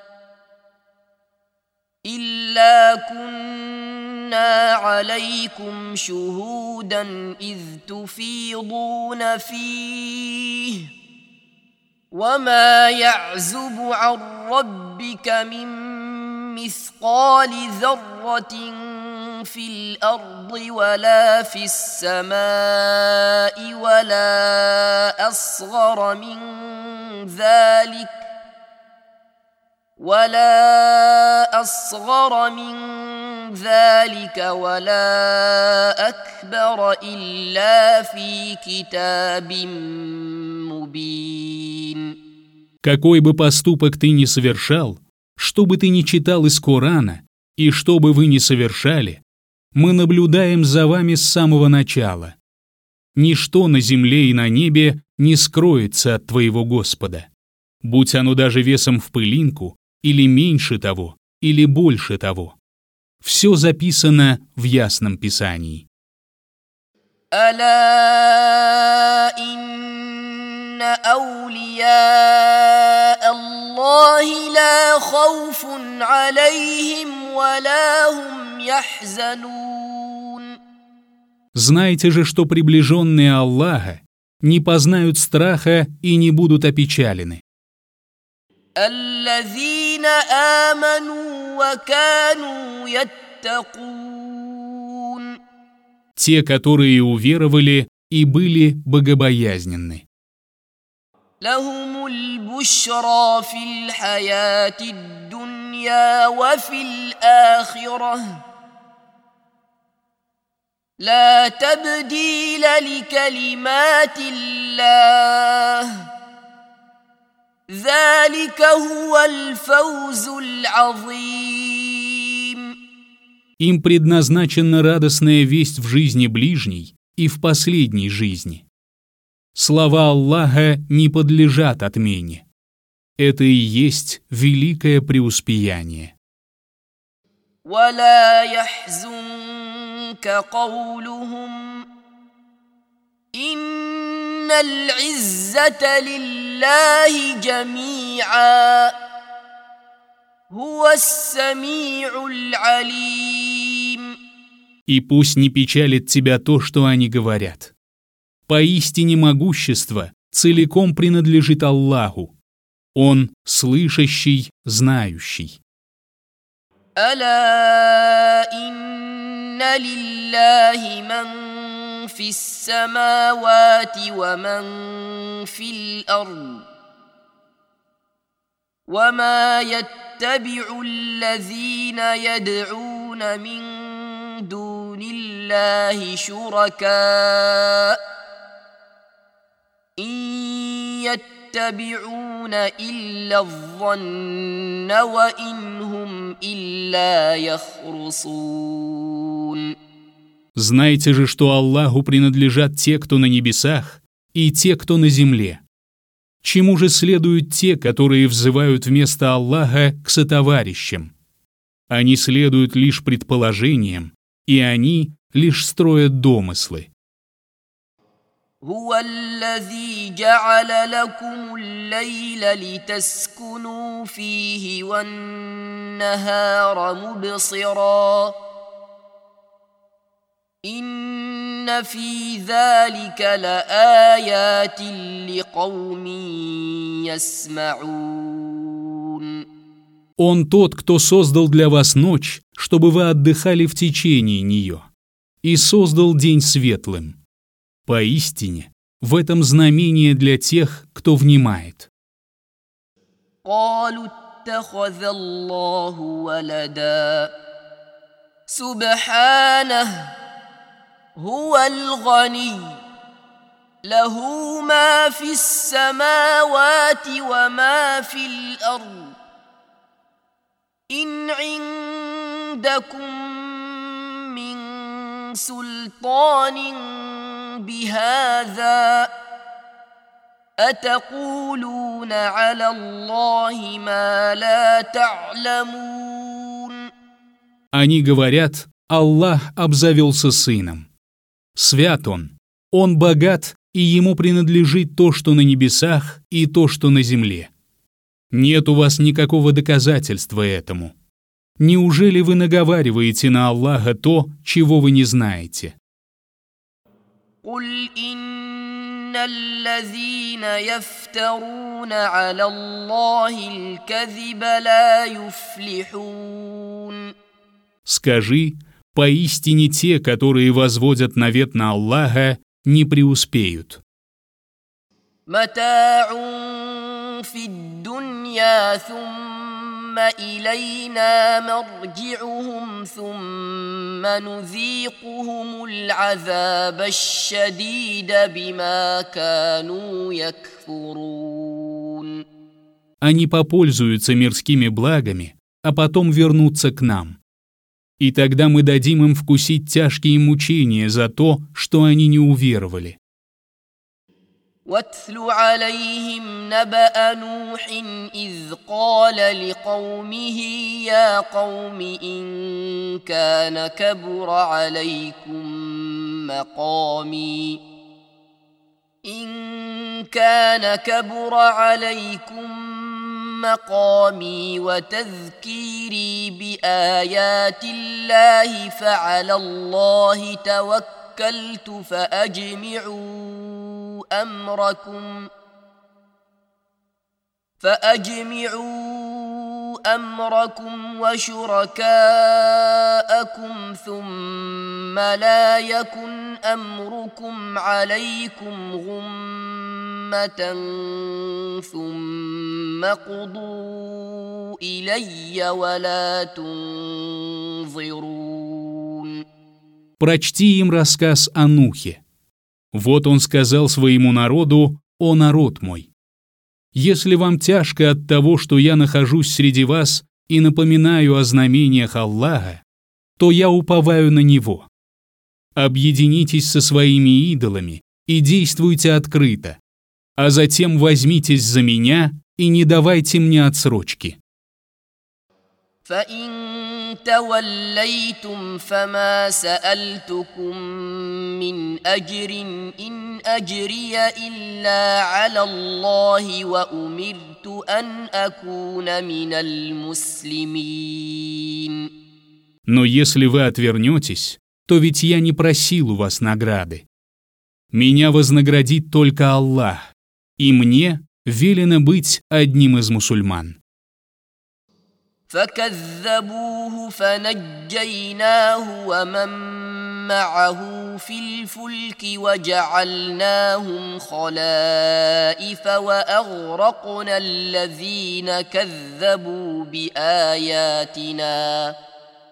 [SPEAKER 1] إلا كنا عليكم شهودا إذ تفيضون فيه وما يعزب عن ربك من مثقال ذرة في الأرض ولا في السماء ولا أصغر من ذلك ولا أصغر من ذلك ولا أكبر إلا في كتاب مبين.
[SPEAKER 2] Какой бы поступок ты ни совершал, что бы ты ни читал из Корана, и что бы вы ни совершали, мы наблюдаем за вами с самого начала. Ничто на земле и на небе не скроется от твоего Господа, будь оно даже весом в пылинку, или меньше того, или больше того. Все записано в Ясном Писании.
[SPEAKER 1] ألا إن أولياء الله لا خوف عليهم ولا هم يحزنون.
[SPEAKER 2] Знайте же, что приближенные Аллаха не познают страха и не будут опечалены.
[SPEAKER 1] الذين آمنوا وكانوا يتقون.
[SPEAKER 2] Те, которые уверовали и были богобоязненны.
[SPEAKER 1] لهم البشرى في الحياة الدنيا وفي الآخرة لا تبديل لكلمات الله ذلك هو الفوز العظيم.
[SPEAKER 2] Им предназначена радостная весть в жизни ближней и в последней жизни. Слова Аллаха не подлежат отмене. Это и есть великое преуспеяние.
[SPEAKER 1] ولا يحزنك قولهم إن العزة لله جميعا هو السميع العليم.
[SPEAKER 2] И пусть не печалит тебя то, что они говорят. Поистине могущество целиком принадлежит Аллаху. Он слышащий, знающий.
[SPEAKER 1] ألا إن لله من في السماوات ومن في الأرض وما يتبع الذين يدعون من دون الله شركاء إن يتبعون إلا الظن وإن هم إلا يخرصون.
[SPEAKER 2] Знайте же, что Аллаху принадлежат те, кто на небесах, и те, кто на земле. Чему же следуют те, которые взывают вместо Аллаха к сотоварищам? Они следуют лишь предположениям, и они лишь строят домыслы.
[SPEAKER 1] هو الذي جعل لكم الليل لتسكنوا فيه والنهار مبصرا إن في ذلك لآيات لقوم يسمعون.
[SPEAKER 2] Он тот, кто создал для вас ночь, чтобы вы отдыхали в течение нее, и создал день светлым. Поистине, в этом знамение для тех, кто внимает.
[SPEAKER 1] قالوا اتخذ الله ولدا سبحانه هو الغني له ما في السماوات وما في الأرض إن عندكم من سلطان بهذا أتقولون على الله ما لا تعلمون.
[SPEAKER 2] Они говорят, Аллах обзавелся сыном. Свят он, он богат, и ему принадлежит то, что на небесах, и то, что на земле. Нет у вас никакого доказательства этому. Неужели вы наговариваете на Аллаха то, чего вы не знаете?
[SPEAKER 1] قل إن الذين يفترون على الله الكذب لا يفلحون.
[SPEAKER 2] Скажи, поистине те, которые возводят навет на Аллаха, не преуспеют.
[SPEAKER 1] متاع في الدنيا ثم إلينا مرجعهم ثم نذيقهم العذاب الشديد بما كانوا يكفرون.
[SPEAKER 2] Они попользуются мирскими благами, а потом вернутся к нам. И тогда мы дадим им вкусить тяжкие мучения за то, что они не уверовали.
[SPEAKER 1] واتل عليهم نبأ نوح إذ قال لقومه يا قوم إن كان كبر عليكم مقامي إن كان كبر عليكم مقامي وتذكيري بآيات الله فعلى الله توكلت فأجمعوا أمركم فأجمعوا أمركم وشركاءكم ثم لا يكن أمركم عليكم غمة ثم قضوا إلي ولا تنظرون.
[SPEAKER 2] Прочти им рассказ о Нухе. Вот он сказал своему народу: «О народ мой! Если вам тяжко от того, что я нахожусь среди вас и напоминаю о знамениях Аллаха, то я уповаю на Него. Объединитесь со своими идолами и действуйте открыто, а затем возьмитесь за меня и не давайте мне отсрочки».
[SPEAKER 1] فإن توليتم فما سألتكم من أجر إن أجري إلا على الله وأمرت أن أكون من المسلمين.
[SPEAKER 2] Но если вы отвернетесь, то ведь я не просил у вас награды. Меня вознаградит только Аллах, и мне велено быть одним из мусульман.
[SPEAKER 1] فكذبوه فنجيناه ومن معه في الفلك وجعلناهم خلائف وأغرقنا الذين كذبوا بآياتنا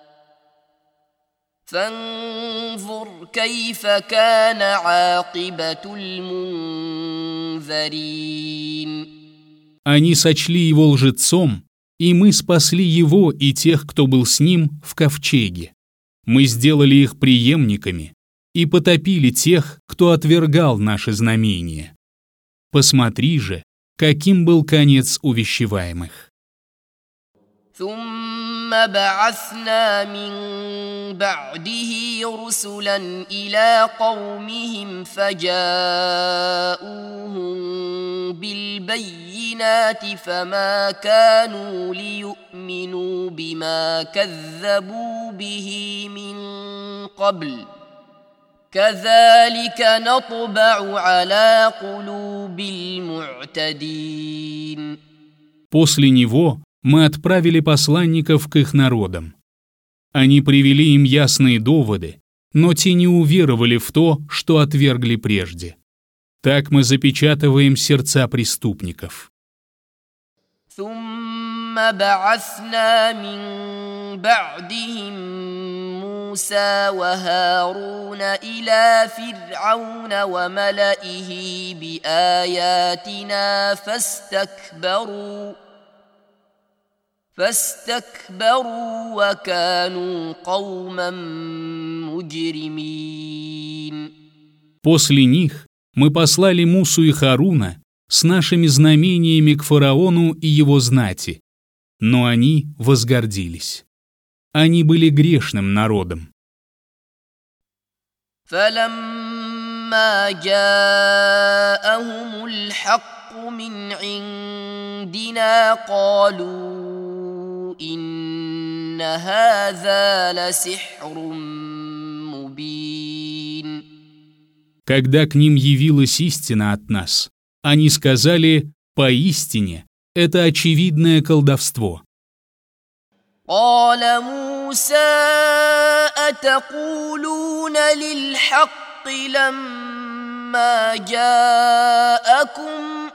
[SPEAKER 1] فانظر كيف كان عاقبة المنذرين.
[SPEAKER 2] Они сочли его лжецом, и мы спасли его и тех, кто был с ним, в ковчеге. Мы сделали их преемниками и потопили тех, кто отвергал наши знамения. Посмотри же, каким был конец увещеваемых.
[SPEAKER 1] ثم بعثنا من بعده رسلا إلى قومهم فجاءوهم بالبينات فما كانوا ليؤمنوا بما كذبوا به من قبل كذلك نطبع على قلوب المعتدين.
[SPEAKER 2] После него мы отправили посланников к их народам. Они привели им ясные доводы, но те не уверовали в то, что отвергли прежде. Так мы запечатываем сердца преступников.
[SPEAKER 1] ثم بعثنا من بعدهم موسى وهارون إلى فرعون وملئه بآياتنا فاستكبروا فاستكبروا وكانوا قوما مجرمين.
[SPEAKER 2] После них мы послали Мусу и Харуна с нашими знамениями к фараону и его знати, но они возгордились. Они были грешным народом.
[SPEAKER 1] فلما جاءهم الحق من عندنا قالوا إن هذا لسحر مبين.
[SPEAKER 2] Когда к ним явилась истина от нас, они сказали: «Поистине, это очевидное колдовство».
[SPEAKER 1] قال موسى أتقولون للحق لما جاءكم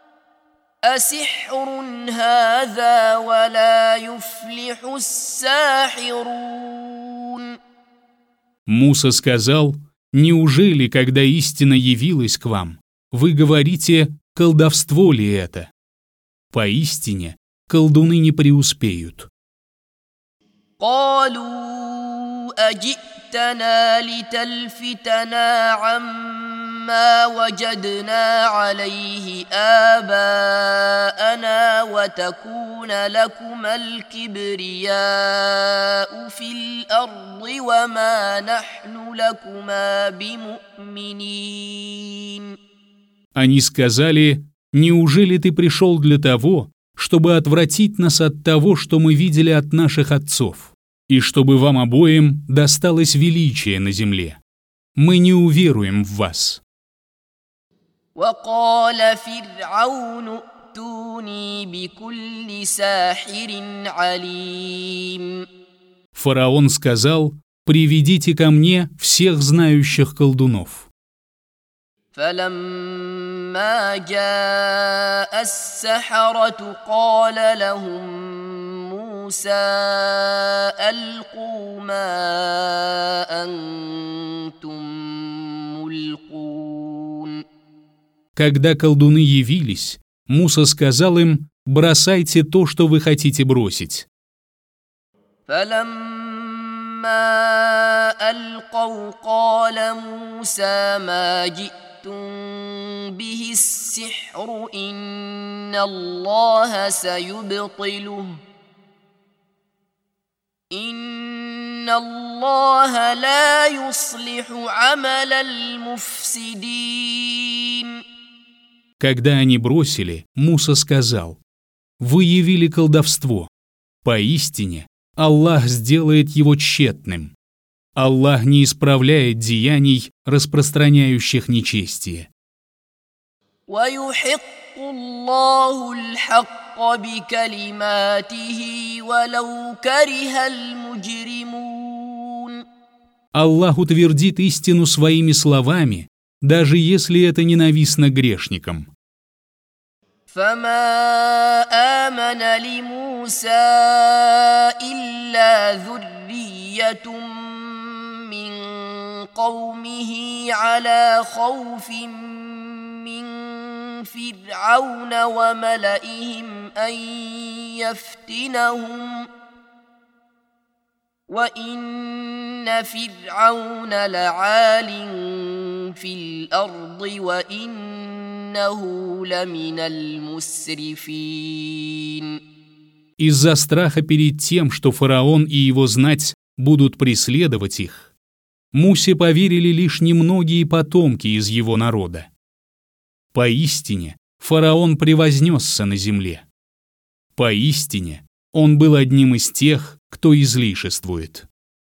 [SPEAKER 1] أسحر هذا ولا يفلح الساحرون.
[SPEAKER 2] Муса сказал: «Неужели, когда истина явилась к вам, вы говорите, колдовство ли это? Поистине, колдуны не преуспеют».
[SPEAKER 1] قالوا أجئتنا لتلفتنا عما وجدنا عليه آباءنا وتكون لكما الكبرياء في الأرض وما نحن لكما بمؤمنين.
[SPEAKER 2] Они сказали: «Неужели ты пришел для того, чтобы отвратить нас от того, что мы видели от наших отцов, и чтобы вам обоим досталось величие на земле? Мы не уверуем в вас».
[SPEAKER 1] وقال فرعون ائتوني بكل ساحر عليم.
[SPEAKER 2] Фараон сказал: «Приведите ко мне всех знающих колдунов».
[SPEAKER 1] فلما جاء السحرة قال لهم موسى ألقوا ما أنتم ملقون.
[SPEAKER 2] Когда колдуны явились, Муса сказал им: «Бросайте то, что вы хотите бросить».
[SPEAKER 1] فلما ألقوا قال موسى ما جئتم به السحر إن الله سيبطله إن الله لا يصلح عمل المفسدين.
[SPEAKER 2] Когда они бросили, Муса сказал: «Вы явили колдовство. Поистине, Аллах сделает его тщетным. Аллах не исправляет деяний, распространяющих нечестие».
[SPEAKER 1] ويحق الله الحق بكلماته ولو كره المجرمون.
[SPEAKER 2] Аллах утвердит истину своими словами, даже если это ненавистно грешникам.
[SPEAKER 1] فما آمن لموسى إلا ذرية من قومه على خوف من فرعون وملئهم أن يفتنهم وإن فرعون لعال في الأرض وإنه لمن المسرفين.
[SPEAKER 2] Из-за страха перед тем, что фараон и его знать будут преследовать их, Мусе поверили лишь немногие потомки из его народа. Поистине, фараон превознесся на земле. Поистине, он был одним из тех, кто излишествует.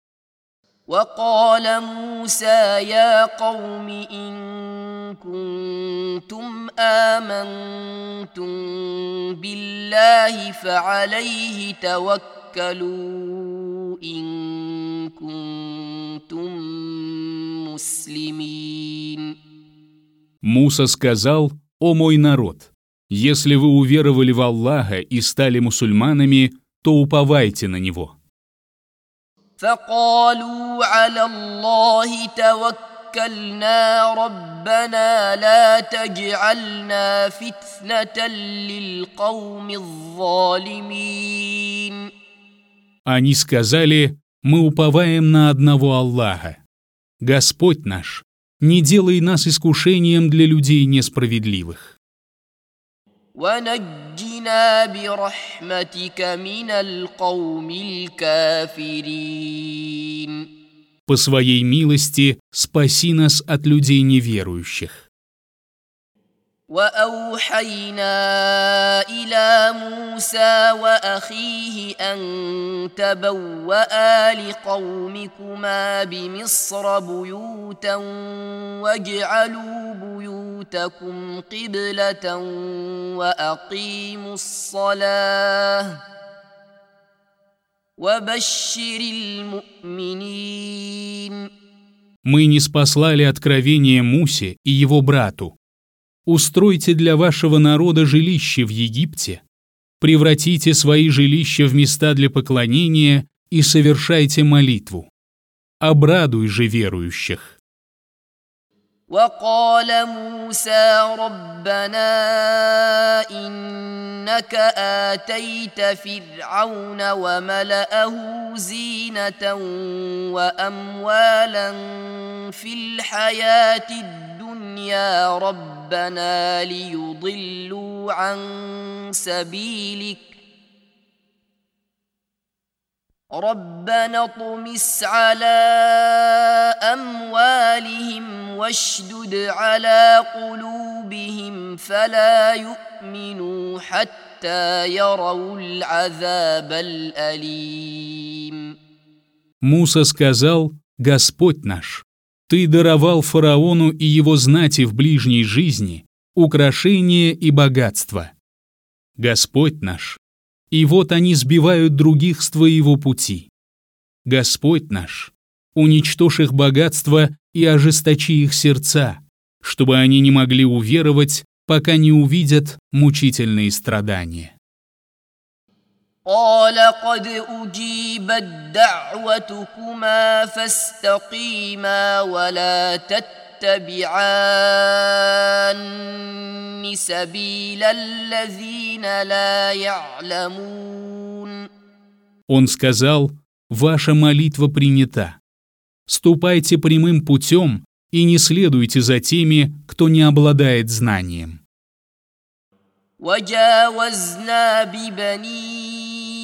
[SPEAKER 1] وقال موسى يا قوم إن كنتم آمنتم بالله فعليه توكلوا إن كنتم مسلمين.
[SPEAKER 2] Муса сказал: «О мой народ, если вы уверовали в Аллаха и стали мусульманами, то уповайте на Него».
[SPEAKER 1] فقالوا على الله توكلنا ربنا لا تجعلنا فتنة للقوم الظالمين.
[SPEAKER 2] Они сказали: «Мы уповаем на одного Аллаха. Господь наш, не делай нас искушением для людей несправедливых».
[SPEAKER 1] ونجنا برحمتك من القوم الكافرين.
[SPEAKER 2] По своей милости спаси нас от людей неверующих.
[SPEAKER 1] وأوحينا إلى موسى وأخيه أن تبوأ لقومكما بمصر بيوتا واجعلوا بيوتكم قبلة وأقيموا الصلاة وبشر المؤمنين.
[SPEAKER 2] Мы ниспослали откровение Мусе и его брату: «Устройте для вашего народа жилище в Египте, превратите свои жилища в места для поклонения и совершайте молитву. Обрадуй же верующих».
[SPEAKER 1] وقال موسى ربنا إنك آتيت فرعون وملأه زينة وأموالا في الحياة الدنيا ربنا ليضلوا عن سبيلك ربنا اطمس على أموالهم واشدد على قلوبهم فلا يؤمنوا حتى يروا العذاب الأليم.
[SPEAKER 2] Муса сказал: «Господь наш, Ты даровал фараону и его знати в ближней жизни украшения и богатства. Господь наш, и вот они сбивают других с Твоего пути. Господь наш, уничтожь их богатство и ожесточи их сердца, чтобы они не могли уверовать, пока не увидят мучительные страдания».
[SPEAKER 1] قال قد أجيبت دعوتكما فاستقيما ولا تتبعان سبيل الذين لا يعلمون.
[SPEAKER 2] Он сказал: «Ваша молитва принята. Ступайте прямым путем и не следуйте за теми, кто не обладает знанием».
[SPEAKER 1] وجاوزنا ببني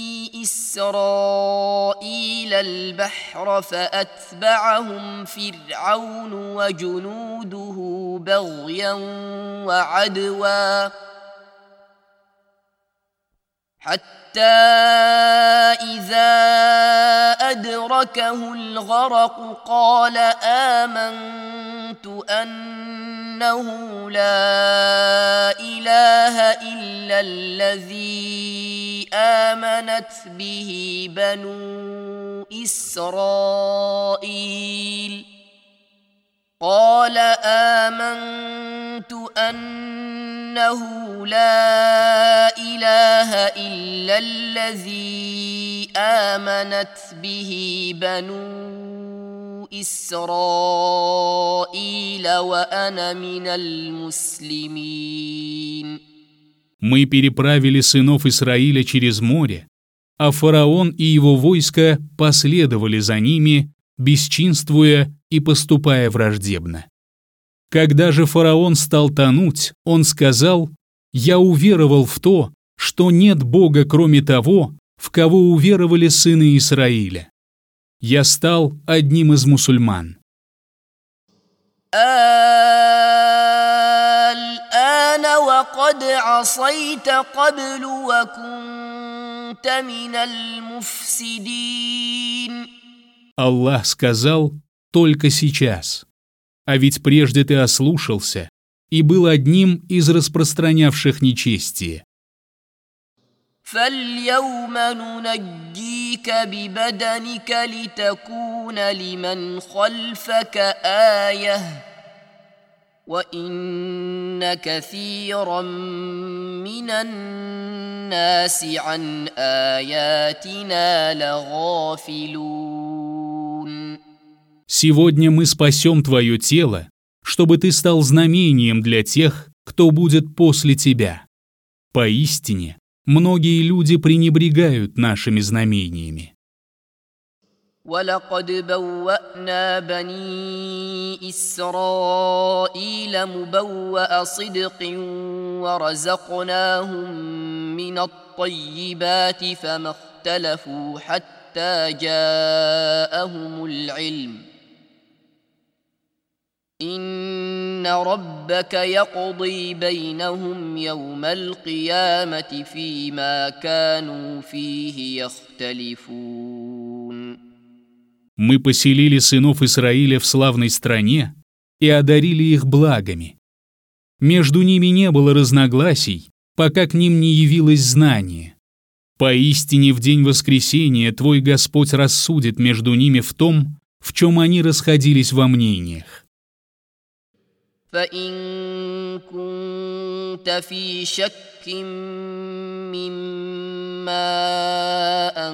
[SPEAKER 1] إسرائيل البحر فأتبعهم فرعون وجنوده بغيا وعدوا حتى إذا أدركه الغرق قال آمنت أنه لا إله إلا الذي آمنت به بنو إسرائيل قال آمنت أنه لا إله إلا الذي آمنت به بنو إسرائيل وأنا من المسلمين.
[SPEAKER 2] Мы переправили сынов Исраиля через море, а фараон и его войско последовали за ними, бесчинствуя и поступая враждебно. Когда же фараон стал тонуть, он сказал: «Я уверовал в то, что нет Бога, кроме того, в кого уверовали сыны Израиля. Я стал одним из мусульман».
[SPEAKER 1] الآن وقد عصيت قبل وكنت من المفسدين.
[SPEAKER 2] Аллах сказал: «Только сейчас. А ведь прежде ты ослушался и был одним из распространявших нечестие».
[SPEAKER 1] فاليوم ننجيك ببدنك لتكون لمن خلفك آية وإن كثيرا من الناس عن آياتنا لغافلون.
[SPEAKER 2] Сегодня мы спасем твое тело, чтобы ты стал знамением для тех, кто будет после тебя. Поистине, многие люди пренебрегают нашими знамениями.
[SPEAKER 1] ولقد بوأنا بني إسرائيل مبوأ صدق ورزقناهم من الطيبات فما اختلفوا حتى جاءهم العلم إن ربك يقضي بينهم يوم القيامة فيما كانوا فيه يختلفون.
[SPEAKER 2] Мы поселили сынов Израиля в славной стране и одарили их благами. Между ними не было разногласий, пока к ним не явилось знание. Поистине в день воскресения твой Господь рассудит между ними в том, в чем они расходились во мнениях.
[SPEAKER 1] فإن كنت في شك مما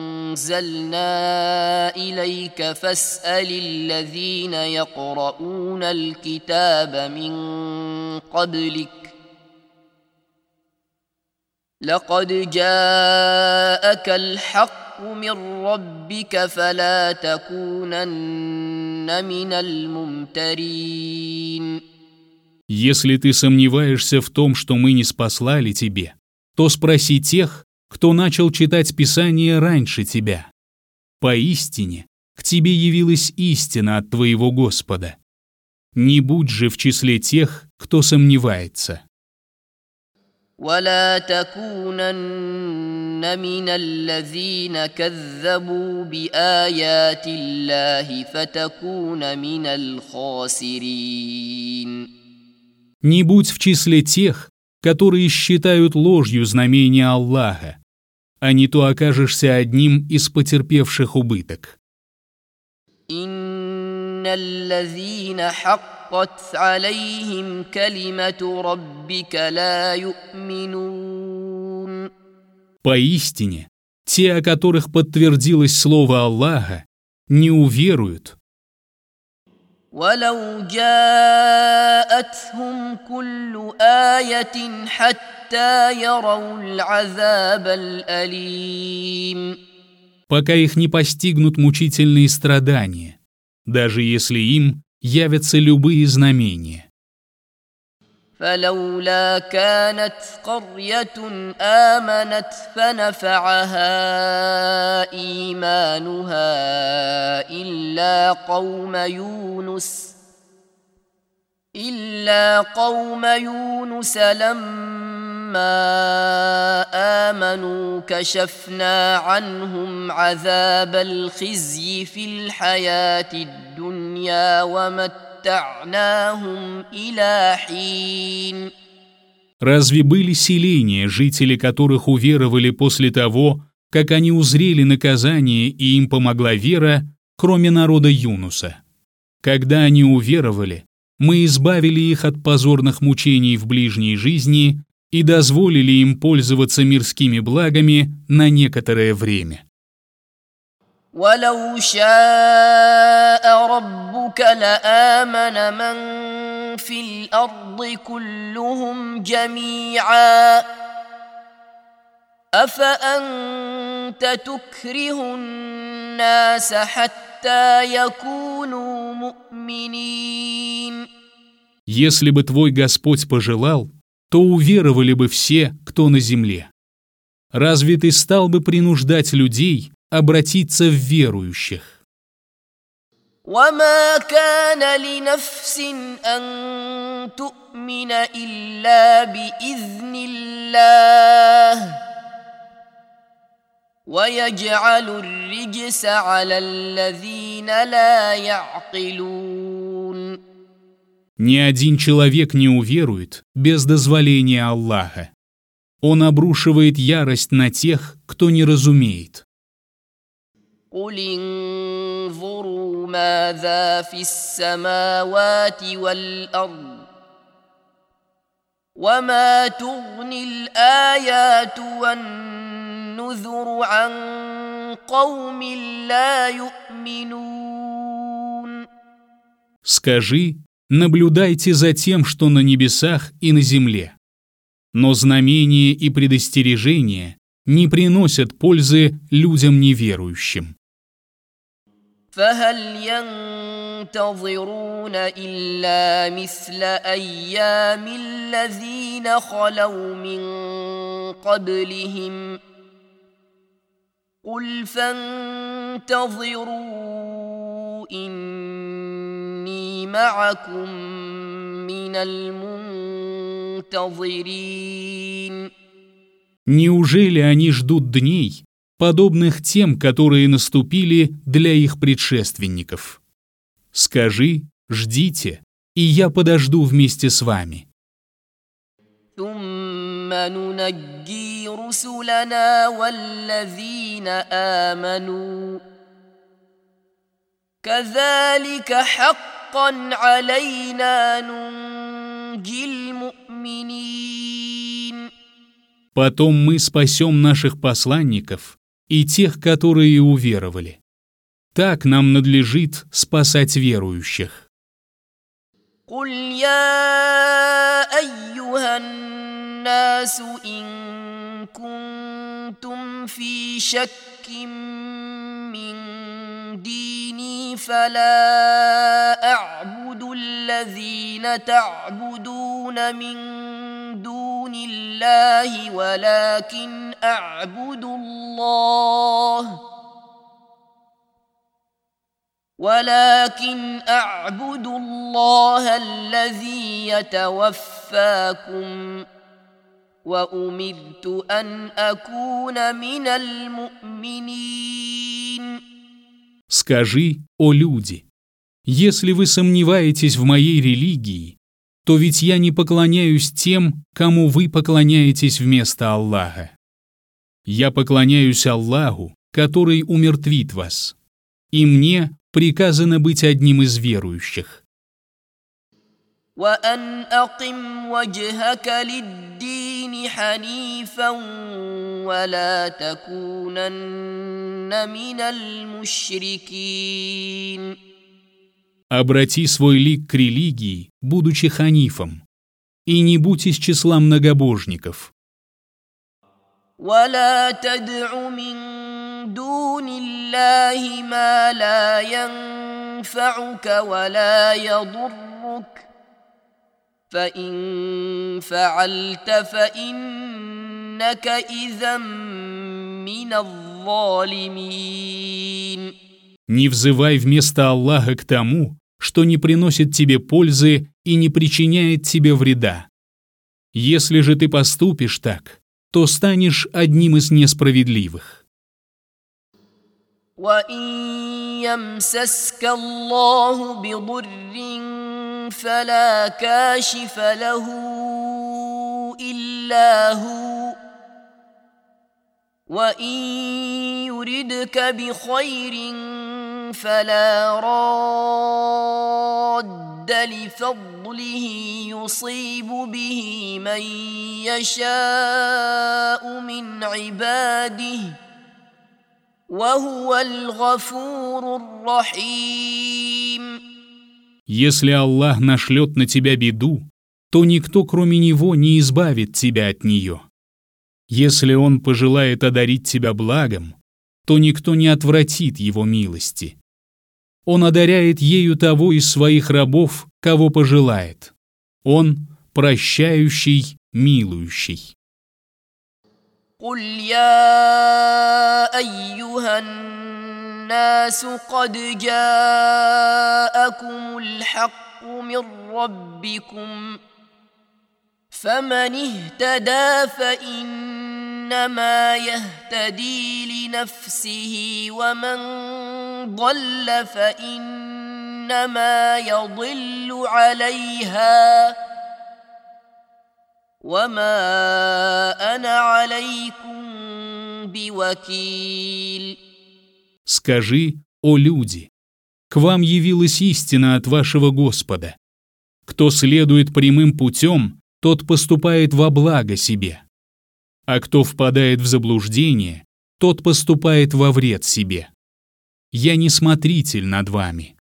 [SPEAKER 1] أنزلنا إليك فاسأل الذين يقرؤون الكتاب من قبلك لقد جاءك الحق من ربك فلا تكونن من الممترين.
[SPEAKER 2] Если ты сомневаешься в том, что мы не спаслали тебе, то спроси тех, кто начал читать Писание раньше тебя. Поистине, к тебе явилась истина от твоего Господа. Не будь же в числе тех, кто сомневается.
[SPEAKER 1] ولا تكونن من الذين كذبوا بآيات الله فتكون من الخاسرين.
[SPEAKER 2] Не будь в числе тех, которые считают ложью знамения Аллаха, а не то окажешься одним из потерпевших убыток.
[SPEAKER 1] إن الذين حقت عليهم كلمة ربك لا يؤمنون.
[SPEAKER 2] Поистине, те, о которых подтвердилось слово Аллаха, не уверуют.
[SPEAKER 1] ولو جاءتهم كل آية حتى يروا العذاب الأليم.
[SPEAKER 2] Пока их не постигнут мучительные страдания, даже если им явятся любые знамения.
[SPEAKER 1] فلولا كانت قرية آمنت فنفعها إيمانها إلا قوم يونس إلا قوم يونس لما آمنوا كشفنا عنهم عذاب الخزي في الحياة الدنيا ومتعناهم إلى حين.
[SPEAKER 2] Разве были селения, жители которых уверовали после того, как они узрели наказание и им помогла вера, кроме народа Юнуса? Когда они уверовали, мы избавили их от позорных мучений в ближней жизни и дозволили им пользоваться мирскими благами на некоторое время.
[SPEAKER 1] ولو شاء ربك لآمن من في الأرض كلهم جميعا أفأنت تكره الناس حتى يكونوا مؤمنين.
[SPEAKER 2] Если бы твой Господь пожелал, то уверовали бы все, кто на земле. Разве ты стал бы принуждать людей обратиться в верующих?
[SPEAKER 1] وما كان لنفس أن تؤمن إلا بإذن الله ويجعل الرجس على الذين لا يعقلون.
[SPEAKER 2] Ни один человек не уверует без дозволения Аллаха. Он обрушивает ярость на тех, кто не разумеет.
[SPEAKER 1] قل انظروا ماذا في السماوات والأرض وما تغني الآيات والنذر عن قوم لا يؤمنون.
[SPEAKER 2] Скажи, наблюдайте за тем, что на небесах и на земле. Но знамения и предостережения не приносят пользы людям неверующим.
[SPEAKER 1] فهل ينتظرون إلا مثل أيام الذين خلوا من قبلهم قل فانتظروا إني معكم من المنتظرين.
[SPEAKER 2] Неужели они ждут дней, подобных тем, которые наступили для их предшественников? Скажи, ждите, и я подожду вместе с вами.
[SPEAKER 1] ثم ننجي رسلنا والذين آمنوا كذلك حقا علينا ننجي المؤمنين.
[SPEAKER 2] Потом мы спасем наших посланников и тех, которые уверовали. Так нам надлежит спасать верующих.
[SPEAKER 1] قل يا أيها الناس إن كنتم في شك من ديني فلا أعبد الذين تعبدون من دون الله ولكن أعبد الله ولكن أعبد الله الذي يتوفاكم وأمرت أن أكون من المؤمنين.
[SPEAKER 2] Скажи, о люди, если вы сомневаетесь в моей религии, то ведь я не поклоняюсь тем, кому вы поклоняетесь вместо Аллаха. Я поклоняюсь Аллаху, который умертвит вас, и мне приказано быть одним из верующих.
[SPEAKER 1] وأن أقم وجهك للدين حنيفا ولا تكونن من المشركين.
[SPEAKER 2] Обрати свой лик к религии, будучи ханифом, и не будь из числа многобожников.
[SPEAKER 1] ولا تدع من دون الله ما لا ينفعك ولا يضرك فإن فعلت فإنك إذا من الظالمين.
[SPEAKER 2] Не взывай вместо Аллаха к тому, что не приносит тебе пользы и не причиняет тебе вреда. Если же ты поступишь так, то станешь одним из несправедливых.
[SPEAKER 1] وَإِن يَمْسَسْكَ اللَّهُ بِضُرٍّ فَلَا كَاشِفَ لَهُ إِلَّا هُوَ وَإِن يُرِدْكَ بِخَيْرٍ فَلَا رَادَّ لِفَضْلِهِ يُصِيبُ بِهِ مَن يَشَاءُ مِنْ عِبَادِهِ وَهُوَ الْغَفُورُ الرَّحِيمُ.
[SPEAKER 2] Если Аллах нашлет на тебя беду, то никто, кроме Него, не избавит тебя от нее. Если Он пожелает одарить тебя благом, то никто не отвратит Его милости. Он одаряет ею того из своих рабов, кого пожелает. Он прощающий, милующий.
[SPEAKER 1] قُلْ يَا أَيُّهَا النَّاسُ قَدْ جَاءَكُمُ الْحَقُّ مِنْ رَبِّكُمْ فَمَنِ اهْتَدَى فَإِنَّمَا يَهْتَدِي لِنَفْسِهِ وَمَنْ ضَلَّ فَإِنَّمَا يَضِلُّ عَلَيْهَا وَمَا أَنَا عَلَيْكُمْ بِوَكِيلٍ.
[SPEAKER 2] Скажи, о люди, к вам явилась истина от вашего Господа. Кто следует прямым путем, тот поступает во благо себе. А кто впадает в заблуждение, тот поступает во вред себе. Я не смотритель над вами.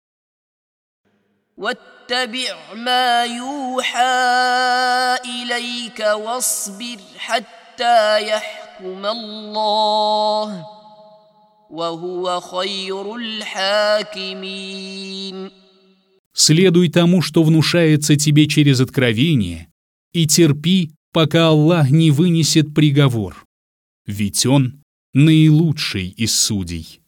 [SPEAKER 1] واتبع ما يوحى إليك واصبر حتى يحكم الله وهو خير الحاكمين.
[SPEAKER 2] Следуй тому, что внушается тебе через откровение, и терпи, пока Аллах не вынесет приговор, ведь Он наилучший из судей.